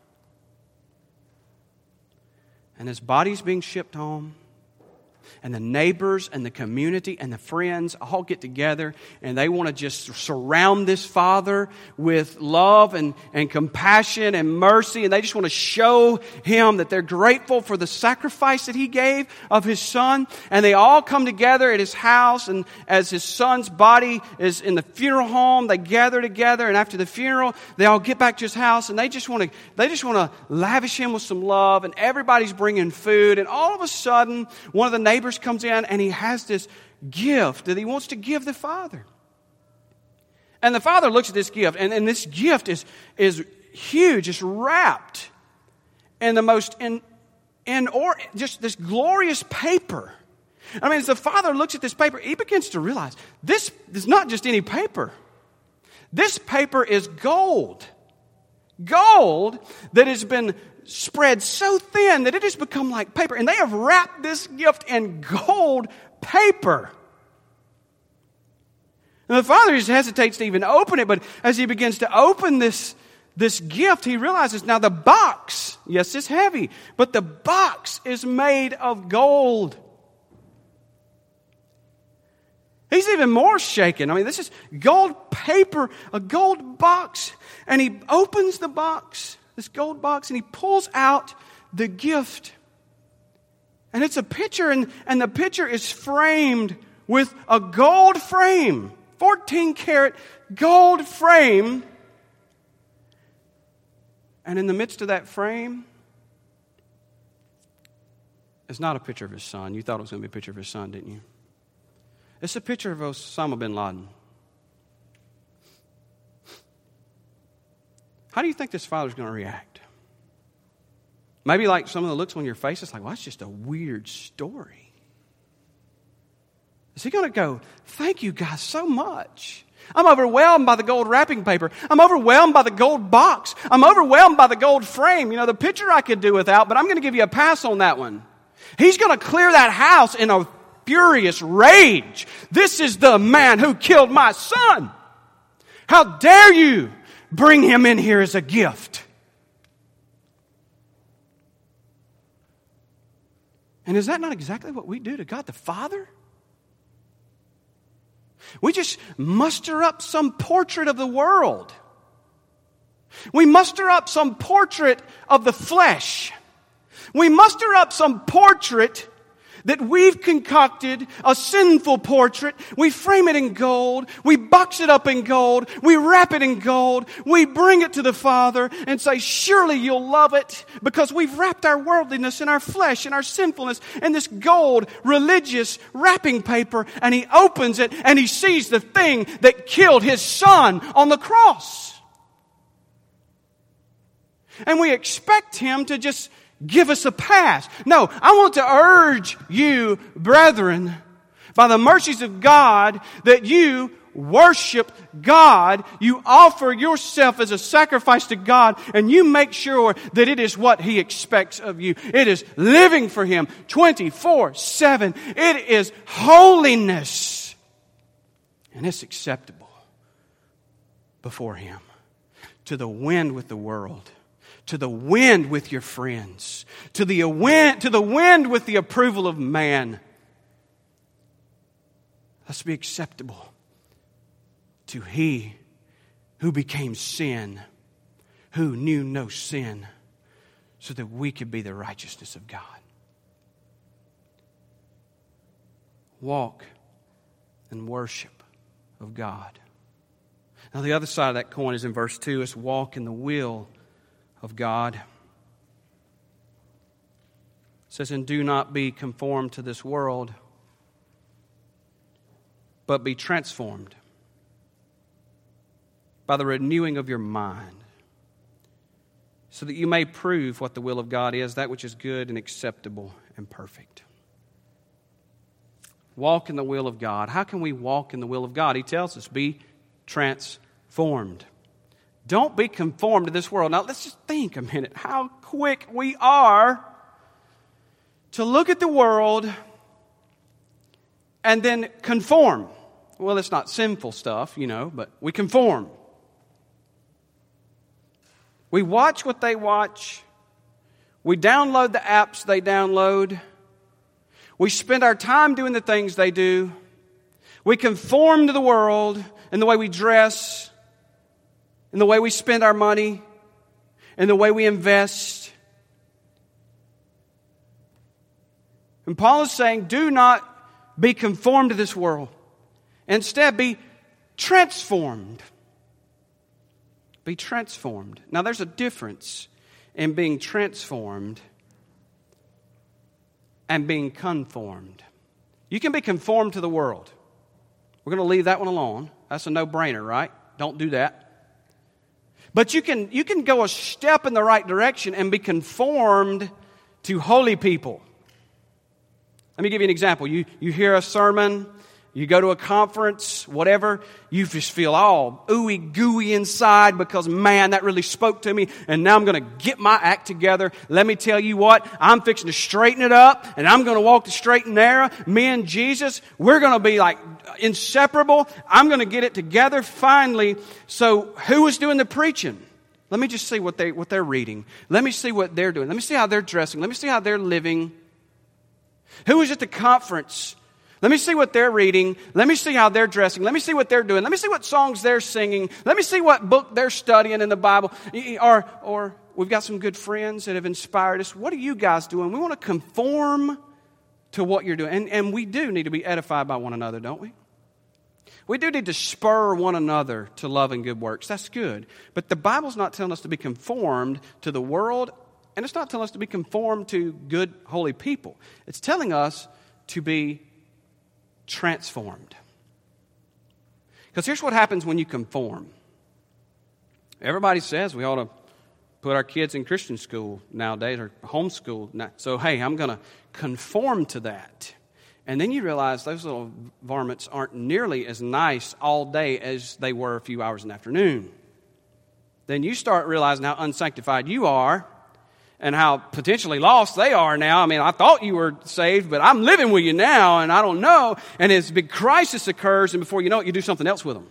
And his body's being shipped home. And the neighbors and the community and the friends all get together and they want to just surround this father with love and, and compassion and mercy. And they just want to show him that they're grateful for the sacrifice that he gave of his son. And they all come together at his house. And as his son's body is in the funeral home, they gather together. And after the funeral, they all get back to his house. And they just want to, they just want to lavish him with some love. And everybody's bringing food. And all of a sudden, one of the neighbors comes in and he has this gift that he wants to give the father. And the father looks at this gift, and, and this gift is, is huge. It's wrapped in the most, in, in or just this glorious paper. I mean, as the father looks at this paper, he begins to realize this is not just any paper. This paper is gold. Gold that has been spread so thin that it has become like paper. And they have wrapped this gift in gold paper. And the father just hesitates to even open it, but as he begins to open this, this gift, he realizes now the box, yes, it's heavy, but the box is made of gold. He's even more shaken. I mean, this is gold paper, a gold box. And he opens the box, this gold box, and he pulls out the gift. And it's a picture, and, and the picture is framed with a gold frame, fourteen karat gold frame. And in the midst of that frame, it's not a picture of his son. You thought it was going to be a picture of his son, didn't you? It's a picture of Osama bin Laden. How do you think this father's going to react? Maybe like some of the looks on your face, it's like, well, that's just a weird story. Is he going to go, thank you guys so much? I'm overwhelmed by the gold wrapping paper. I'm overwhelmed by the gold box. I'm overwhelmed by the gold frame. You know, the picture I could do without, but I'm going to give you a pass on that one. He's going to clear that house in a furious rage. This is the man who killed my son. How dare you bring him in here as a gift? And is that not exactly what we do to God the Father? We just muster up some portrait of the world. We muster up some portrait of the flesh. We muster up some portrait that we've concocted, a sinful portrait. We frame it in gold. We box it up in gold. We wrap it in gold. We bring it to the Father and say, surely you'll love it, because we've wrapped our worldliness and our flesh and our sinfulness in this gold religious wrapping paper. And he opens it and he sees the thing that killed his son on the cross. And we expect him to just give us a pass. No, I want to urge you, brethren, by the mercies of God, that you worship God. You offer yourself as a sacrifice to God, and you make sure that it is what He expects of you. It is living for Him twenty-four seven. It is holiness. And it's acceptable before Him. To the wind with the world. To the wind with your friends. To the wind, to the wind with the approval of man. Let's be acceptable to He who became sin, who knew no sin, so that we could be the righteousness of God. Walk in worship of God. Now the other side of that coin is in verse two. It's walk in the will of God. It says, and do not be conformed to this world, but be transformed by the renewing of your mind, so that you may prove what the will of God is, that which is good and acceptable and perfect. Walk in the will of God. How can we walk in the will of God? He tells us, be transformed. Don't be conformed to this world. Now, let's just think a minute how quick we are to look at the world and then conform. Well, it's not sinful stuff, you know, but we conform. We watch what they watch. We download the apps they download. We spend our time doing the things they do. We conform to the world in the way we dress, in the way we spend our money, in the way we invest. And Paul is saying, do not be conformed to this world. Instead, be transformed. Be transformed. Now, there's a difference in being transformed and being conformed. You can be conformed to the world. We're going to leave that one alone. That's a no-brainer, right? Don't do that. But you can, you can go a step in the right direction and be conformed to holy people. Let me give you an example. You, you hear a sermon, you go to a conference, whatever, you just feel all ooey gooey inside because, man, that really spoke to me, and now I'm going to get my act together. Let me tell you what, I'm fixing to straighten it up, and I'm going to walk the straight and narrow. Me and Jesus, we're going to be like inseparable. I'm going to get it together finally. So who is doing the preaching? Let me just see what, they, what they're reading. Let me see what they're doing. Let me see how they're dressing. Let me see how they're living. Who is at the conference? Let me see what they're reading. Let me see how they're dressing. Let me see what they're doing. Let me see what songs they're singing. Let me see what book they're studying in the Bible. Or, or we've got some good friends that have inspired us. What are you guys doing? We want to conform to what you're doing. And, and we do need to be edified by one another, don't we? We do need to spur one another to love and good works. That's good. But the Bible's not telling us to be conformed to the world, and it's not telling us to be conformed to good, holy people. It's telling us to be transformed. Because here's what happens when you conform. Everybody says we ought to put our kids in Christian school nowadays, or homeschool. So, hey, I'm going to conform to that. And then you realize those little varmints aren't nearly as nice all day as they were a few hours in the afternoon. Then you start realizing how unsanctified you are, and how potentially lost they are now. I mean, I thought you were saved, but I'm living with you now, and I don't know. And this big crisis occurs, and before you know it, you do something else with them.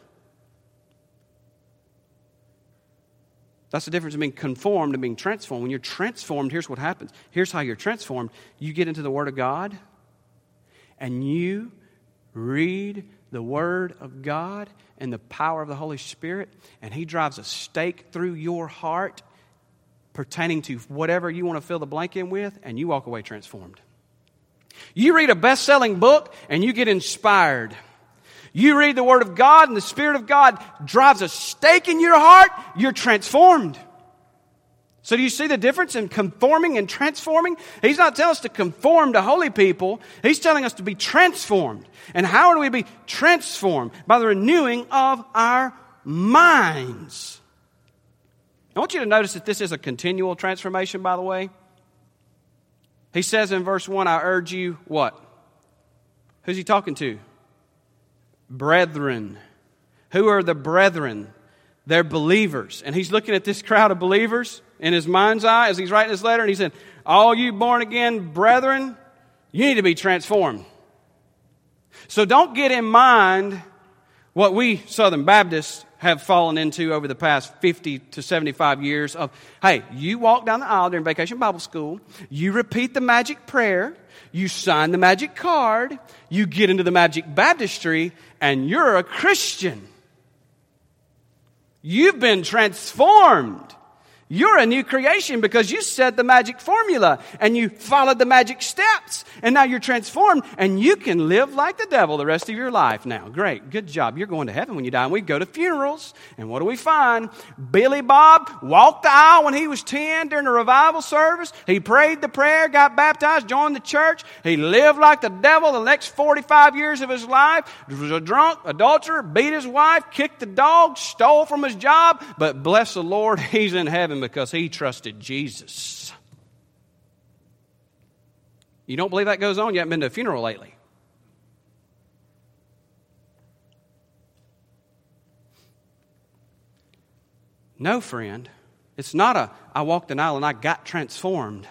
That's the difference in being conformed and being transformed. When you're transformed, here's what happens. Here's how you're transformed. You get into the Word of God, and you read the Word of God and the power of the Holy Spirit, and He drives a stake through your heart pertaining to whatever you want to fill the blank in with, and you walk away transformed. You read a best-selling book, and you get inspired. You read the Word of God, and the Spirit of God drives a stake in your heart, you're transformed. So do you see the difference in conforming and transforming? He's not telling us to conform to holy people. He's telling us to be transformed. And how do we be transformed? By the renewing of our minds. I want you to notice that this is a continual transformation, by the way. He says in verse one, I urge you, what? Who's he talking to? Brethren. Who are the brethren? They're believers. And he's looking at this crowd of believers in his mind's eye as he's writing this letter, and he said, all you born-again brethren, you need to be transformed. So don't get in mind what we Southern Baptists have fallen into over the past fifty to seventy-five years of, hey, you walk down the aisle during Vacation Bible School, you repeat the magic prayer, you sign the magic card, you get into the magic baptistry, and you're a Christian. You've been transformed. You're a new creation because you said the magic formula and you followed the magic steps. And now you're transformed and you can live like the devil the rest of your life now. Great. Good job. You're going to heaven when you die. And we go to funerals. And what do we find? Billy Bob walked the aisle when he was ten during a revival service. He prayed the prayer, got baptized, joined the church. He lived like the devil the next forty-five years of his life. He was a drunk, adulterer, beat his wife, kicked the dog, stole from his job. But bless the Lord, he's in heaven because he trusted Jesus. You don't believe that goes on? You haven't been to a funeral lately. No, friend. It's not a, I walked an aisle and I got transformed.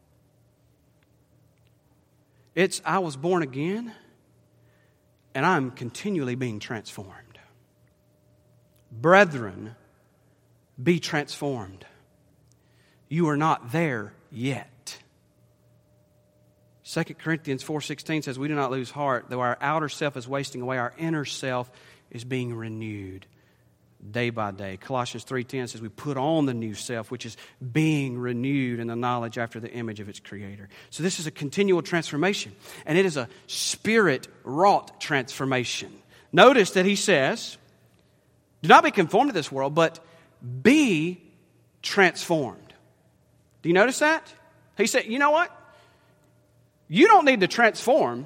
It's, I was born again and I'm continually being transformed. Brethren, be transformed. You are not there yet. Second Corinthians four sixteen says, we do not lose heart. Though our outer self is wasting away, our inner self is being renewed day by day. Colossians three ten says we put on the new self, which is being renewed in the knowledge after the image of its creator. So this is a continual transformation, and it is a spirit-wrought transformation. Notice that he says, do not be conformed to this world, but be transformed. Do you notice that? He said, you know what? You don't need to transform.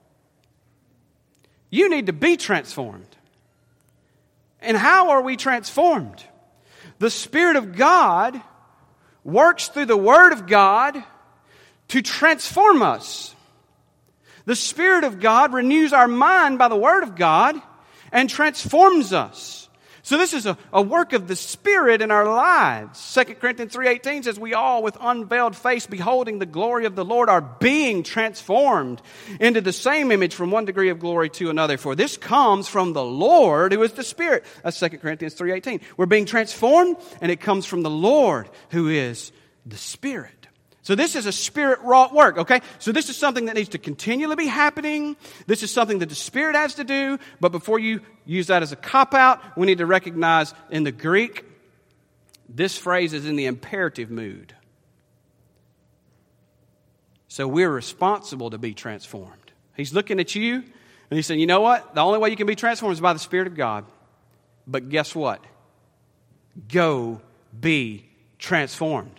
You need to be transformed. And how are we transformed? The Spirit of God works through the Word of God to transform us. The Spirit of God renews our mind by the Word of God and transforms us. So this is a, a work of the Spirit in our lives. Second Corinthians three eighteen says, we all with unveiled face beholding the glory of the Lord are being transformed into the same image from one degree of glory to another. For this comes from the Lord who is the Spirit. That's Second Corinthians three eighteen. We're being transformed and it comes from the Lord who is the Spirit. So this is a Spirit-wrought work, okay? So this is something that needs to continually be happening. This is something that the Spirit has to do. But before you use that as a cop-out, we need to recognize in the Greek, this phrase is in the imperative mood. So we're responsible to be transformed. He's looking at you, and he's saying, you know what? The only way you can be transformed is by the Spirit of God. But guess what? Go be transformed.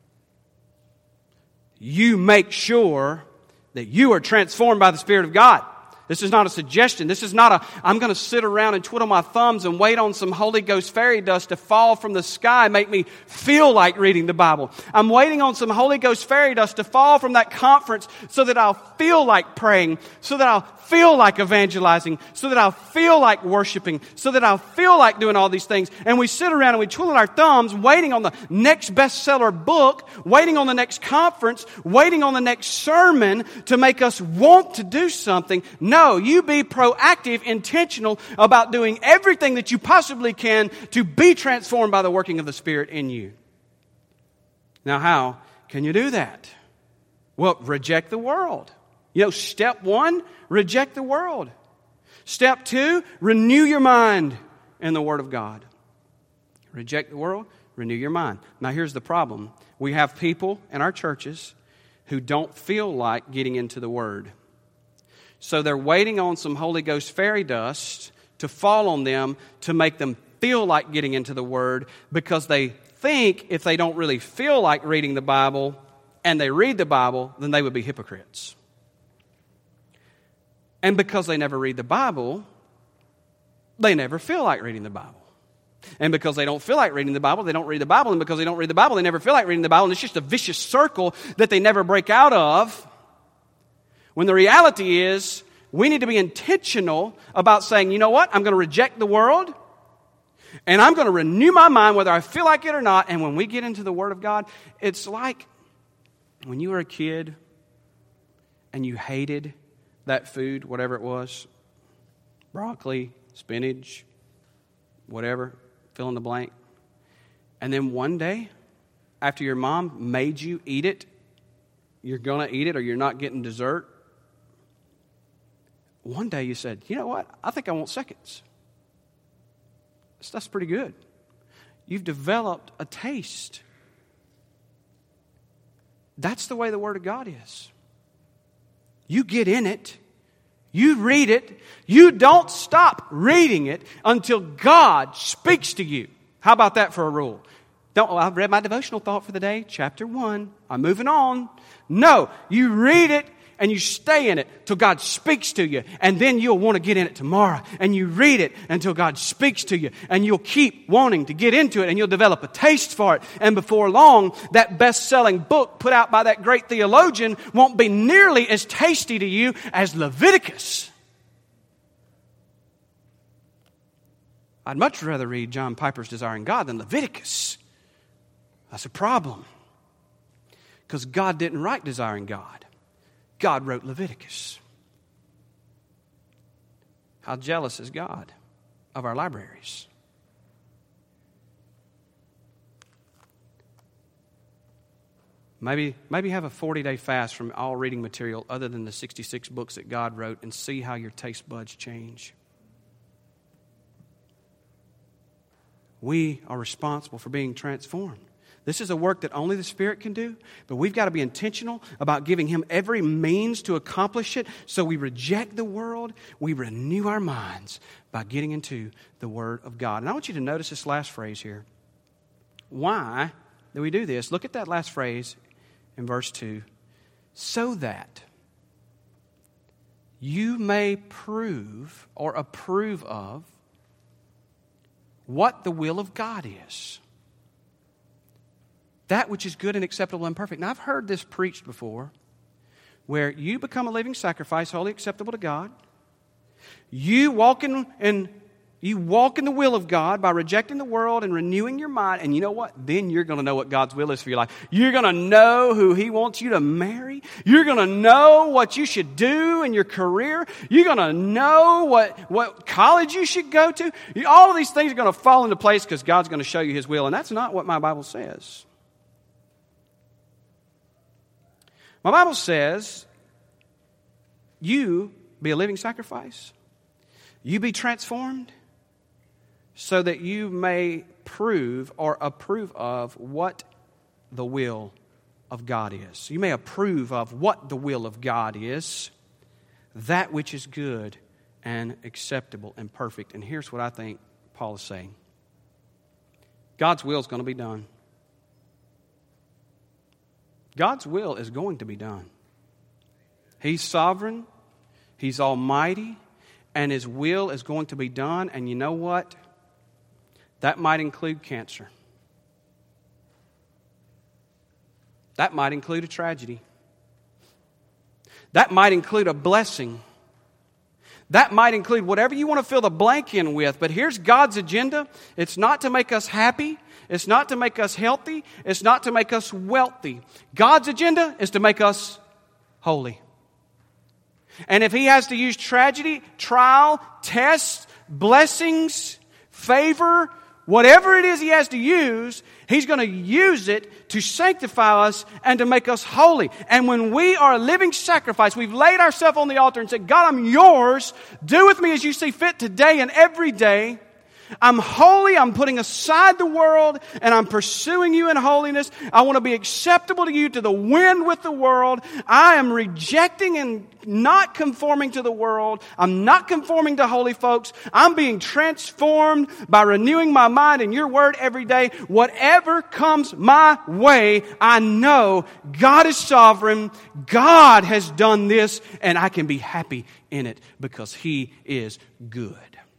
You make sure that you are transformed by the Spirit of God. This is not a suggestion. This is not a, I'm going to sit around and twiddle my thumbs and wait on some Holy Ghost fairy dust to fall from the sky and make me feel like reading the Bible. I'm waiting on some Holy Ghost fairy dust to fall from that conference so that I'll feel like praying, so that I'll feel like evangelizing, so that I'll feel like worshiping, so that I'll feel like doing all these things. And we sit around and we twiddle our thumbs waiting on the next bestseller book, waiting on the next conference, waiting on the next sermon to make us want to do something. No, you be proactive, intentional about doing everything that you possibly can to be transformed by the working of the Spirit in you. Now, how can you do that? Well, reject the world. You know, step one, reject the world. Step two, renew your mind in the Word of God. Reject the world, renew your mind. Now, here's the problem. We have people in our churches who don't feel like getting into the Word. So they're waiting on some Holy Ghost fairy dust to fall on them to make them feel like getting into the Word, because they think if they don't really feel like reading the Bible and they read the Bible, then they would be hypocrites. And because they never read the Bible, they never feel like reading the Bible. And because they don't feel like reading the Bible, they don't read the Bible. And because they don't read the Bible, they never feel like reading the Bible. And it's just a vicious circle that they never break out of. When the reality is, we need to be intentional about saying, you know what? I'm going to reject the world, and I'm going to renew my mind whether I feel like it or not. And when we get into the Word of God, it's like when you were a kid and you hated that food, whatever it was, broccoli, spinach, whatever, fill in the blank. And then one day, after your mom made you eat it, you're going to eat it or you're not getting dessert. One day you said, you know what? I think I want seconds. That's pretty good. You've developed a taste That's the way the Word of God is. You get in it. You read it. You don't stop reading it until God speaks to you. How about that for a rule? Don't, oh, I've read my devotional thought for the day, chapter one. I'm moving on. No, you read it and you stay in it till God speaks to you. And then you'll want to get in it tomorrow. And you read it until God speaks to you. And you'll keep wanting to get into it and you'll develop a taste for it. And before long, that best-selling book put out by that great theologian won't be nearly as tasty to you as Leviticus. I'd much rather read John Piper's Desiring God than Leviticus. That's a problem. Because God didn't write Desiring God. God wrote Leviticus. How jealous is God of our libraries? Maybe, maybe have a forty-day fast from all reading material other than the sixty-six books that God wrote and see how your taste buds change. We are responsible for being transformed. This is a work that only the Spirit can do, but we've got to be intentional about giving Him every means to accomplish it. So we reject the world, we renew our minds by getting into the Word of God. And I want you to notice this last phrase here. Why do we do this? Look at that last phrase in verse two. So that you may prove or approve of what the will of God is. That which is good and acceptable and perfect. Now, I've heard this preached before, where you become a living sacrifice, wholly acceptable to God. You walk in, in, you walk in the will of God by rejecting the world and renewing your mind. And you know what? Then you're going to know what God's will is for your life. You're going to know who He wants you to marry. You're going to know what you should do in your career. You're going to know what, what college you should go to. All of these things are going to fall into place because God's going to show you His will. And that's not what my Bible says. My Bible says, you be a living sacrifice. You be transformed so that you may prove or approve of what the will of God is. You may approve of what the will of God is, that which is good and acceptable and perfect. And here's what I think Paul is saying. God's will is going to be done. God's will is going to be done. He's sovereign. He's almighty. And His will is going to be done. And you know what? That might include cancer. That might include a tragedy. That might include a blessing. That might include whatever you want to fill the blank in with. But here's God's agenda. It's not to make us happy. It's not to make us healthy. It's not to make us wealthy. God's agenda is to make us holy. And if He has to use tragedy, trial, tests, blessings, favor, whatever it is He has to use, He's going to use it to sanctify us and to make us holy. And when we are a living sacrifice, we've laid ourselves on the altar and said, God, I'm yours. Do with me as you see fit today and every day. I'm holy, I'm putting aside the world, and I'm pursuing you in holiness. I want to be acceptable to you to the wind with the world. I am rejecting and not conforming to the world. I'm not conforming to holy folks. I'm being transformed by renewing my mind in your word every day. Whatever comes my way, I know God is sovereign. God has done this, and I can be happy in it because He is good.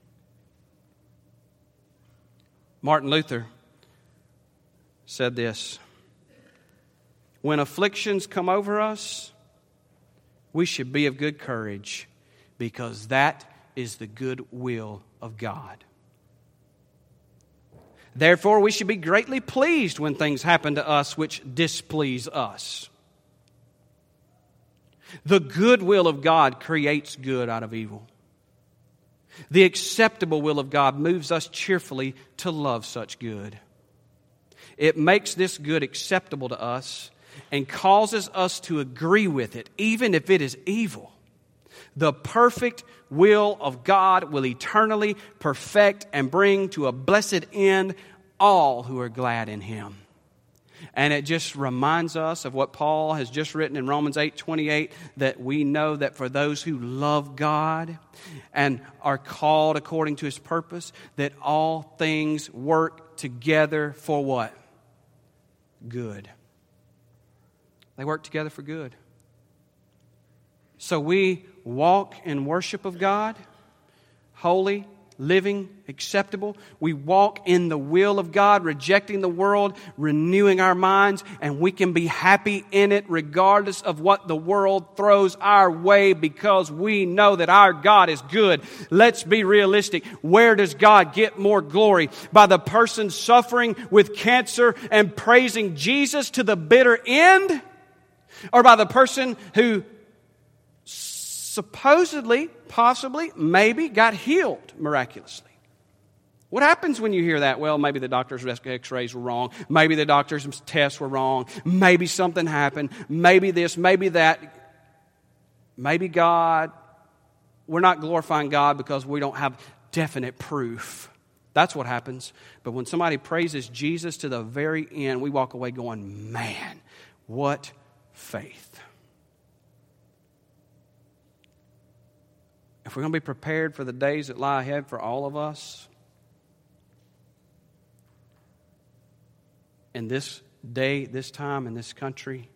Martin Luther said this, when afflictions come over us, we should be of good courage because that is the good will of God. Therefore, we should be greatly pleased when things happen to us which displease us. The good will of God creates good out of evil. The acceptable will of God moves us cheerfully to love such good. It makes this good acceptable to us and causes us to agree with it, even if it is evil. The perfect will of God will eternally perfect and bring to a blessed end all who are glad in Him. And it just reminds us of what Paul has just written in Romans eight twenty-eight, that we know that for those who love God and are called according to His purpose, that all things work together for what? Good. They work together for good. So we walk in worship of God, holy, living, acceptable. We walk in the will of God, rejecting the world, renewing our minds, and we can be happy in it regardless of what the world throws our way, because we know that our God is good. Let's be realistic. Where does God get more glory? By the person suffering with cancer and praising Jesus to the bitter end? Or by the person who supposedly, possibly, maybe got healed miraculously? What happens when you hear that? Well, maybe the doctor's x-rays were wrong. Maybe the doctor's tests were wrong. Maybe something happened. Maybe this, maybe that. Maybe God, we're not glorifying God because we don't have definite proof. That's what happens. But when somebody praises Jesus to the very end, we walk away going, man, what faith. If we're going to be prepared for the days that lie ahead for all of us, in this day, this time, in this country,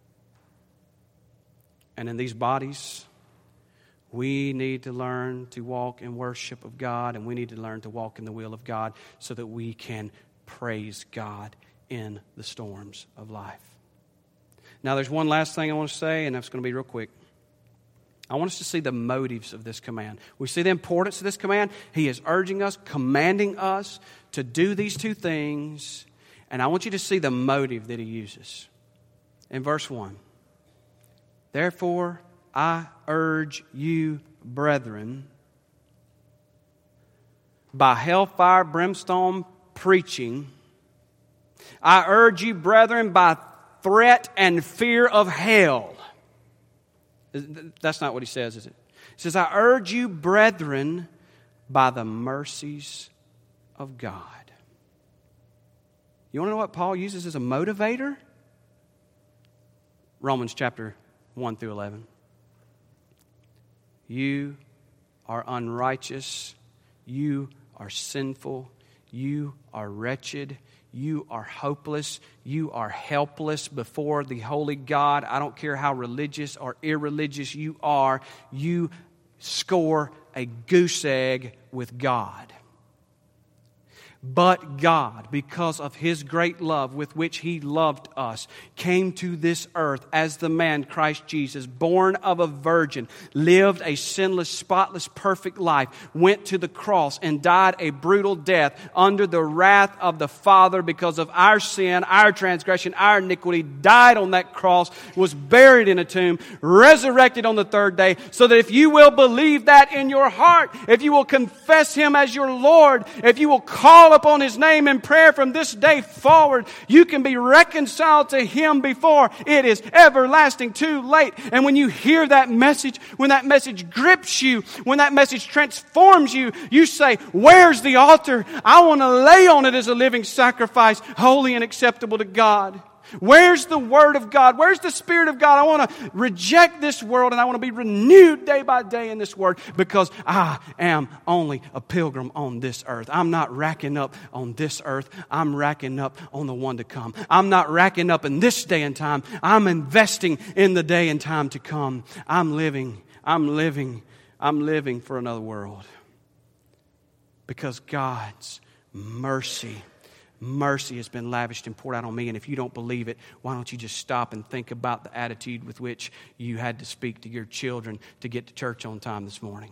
and in these bodies, we need to learn to walk in worship of God, and we need to learn to walk in the will of God so that we can praise God in the storms of life. Now, there's one last thing I want to say, and that's going to be real quick. I want us to see the motives of this command. We see the importance of this command. He is urging us, commanding us to do these two things. And I want you to see the motive that he uses. In verse one, therefore I urge you, brethren, by hellfire, brimstone preaching, I urge you, brethren, by threat and fear of hell. That's not what he says, is it? He says, I urge you, brethren, by the mercies of God. You want to know what Paul uses as a motivator? Romans chapter one through eleven. You are unrighteous. You are sinful. You are wretched. You are hopeless. You are helpless before the holy God. I don't care how religious or irreligious you are. You score a goose egg with God. But God, because of His great love with which He loved us, came to this earth as the man Christ Jesus, born of a virgin, lived a sinless, spotless, perfect life, went to the cross and died a brutal death under the wrath of the Father because of our sin, our transgression, our iniquity, died on that cross, was buried in a tomb, resurrected on the third day, so that if you will believe that in your heart, if you will confess Him as your Lord, if you will call upon His name in prayer from this day forward, you can be reconciled to Him before it is everlasting too late. And when you hear that message, when that message grips you, when that message transforms you, you say, where's the altar? I want to lay on it as a living sacrifice, holy and acceptable to God. Where's the Word of God? Where's the Spirit of God? I want to reject this world and I want to be renewed day by day in this Word, because I am only a pilgrim on this earth. I'm not racking up on this earth. I'm racking up on the one to come. I'm not racking up in this day and time. I'm investing in the day and time to come. I'm living, I'm living, I'm living for another world. Because God's mercy Mercy has been lavished and poured out on me. And if you don't believe it, why don't you just stop and think about the attitude with which you had to speak to your children to get to church on time this morning?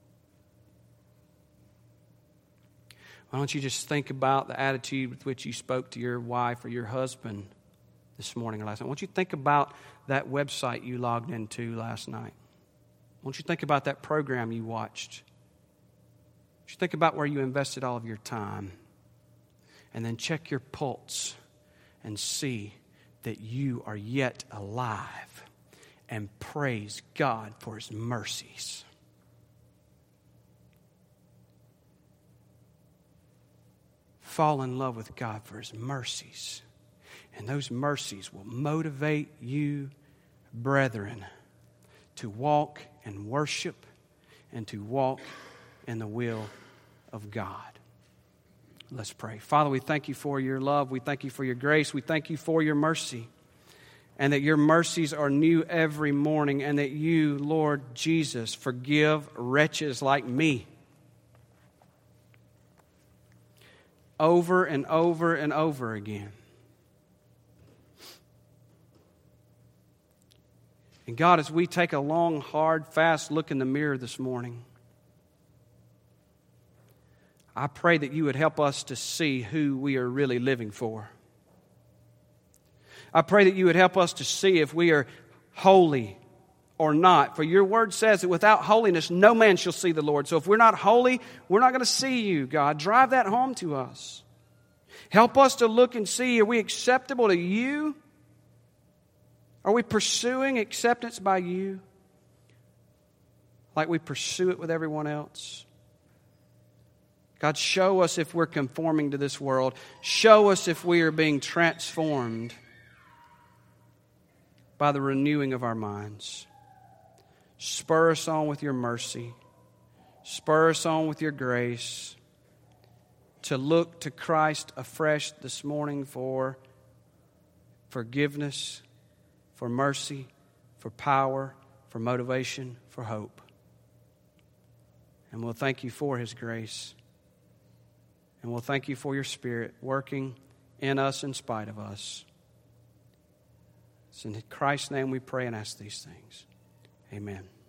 Why don't you just think about the attitude with which you spoke to your wife or your husband this morning or last night? Why don't you think about that website you logged into last night? Why don't you think about that program you watched? Why don't you think about where you invested all of your time? And then check your pulse and see that you are yet alive, and praise God for His mercies. Fall in love with God for His mercies. And those mercies will motivate you, brethren, to walk and worship and to walk in the will of God. Let's pray. Father, we thank you for your love. We thank you for your grace. We thank you for your mercy. And that your mercies are new every morning. And that you, Lord Jesus, forgive wretches like me. Over and over and over again. And God, as we take a long, hard, fast look in the mirror this morning, I pray that you would help us to see who we are really living for. I pray that you would help us to see if we are holy or not. For your word says that without holiness, no man shall see the Lord. So if we're not holy, we're not going to see you, God. Drive that home to us. Help us to look and see, are we acceptable to you? Are we pursuing acceptance by you like we pursue it with everyone else? God, show us if we're conforming to this world. Show us if we are being transformed by the renewing of our minds. Spur us on with your mercy. Spur us on with your grace to look to Christ afresh this morning for forgiveness, for mercy, for power, for motivation, for hope. And we'll thank you for his grace. And we'll thank you for your Spirit working in us in spite of us. It's in Christ's name we pray and ask these things. Amen.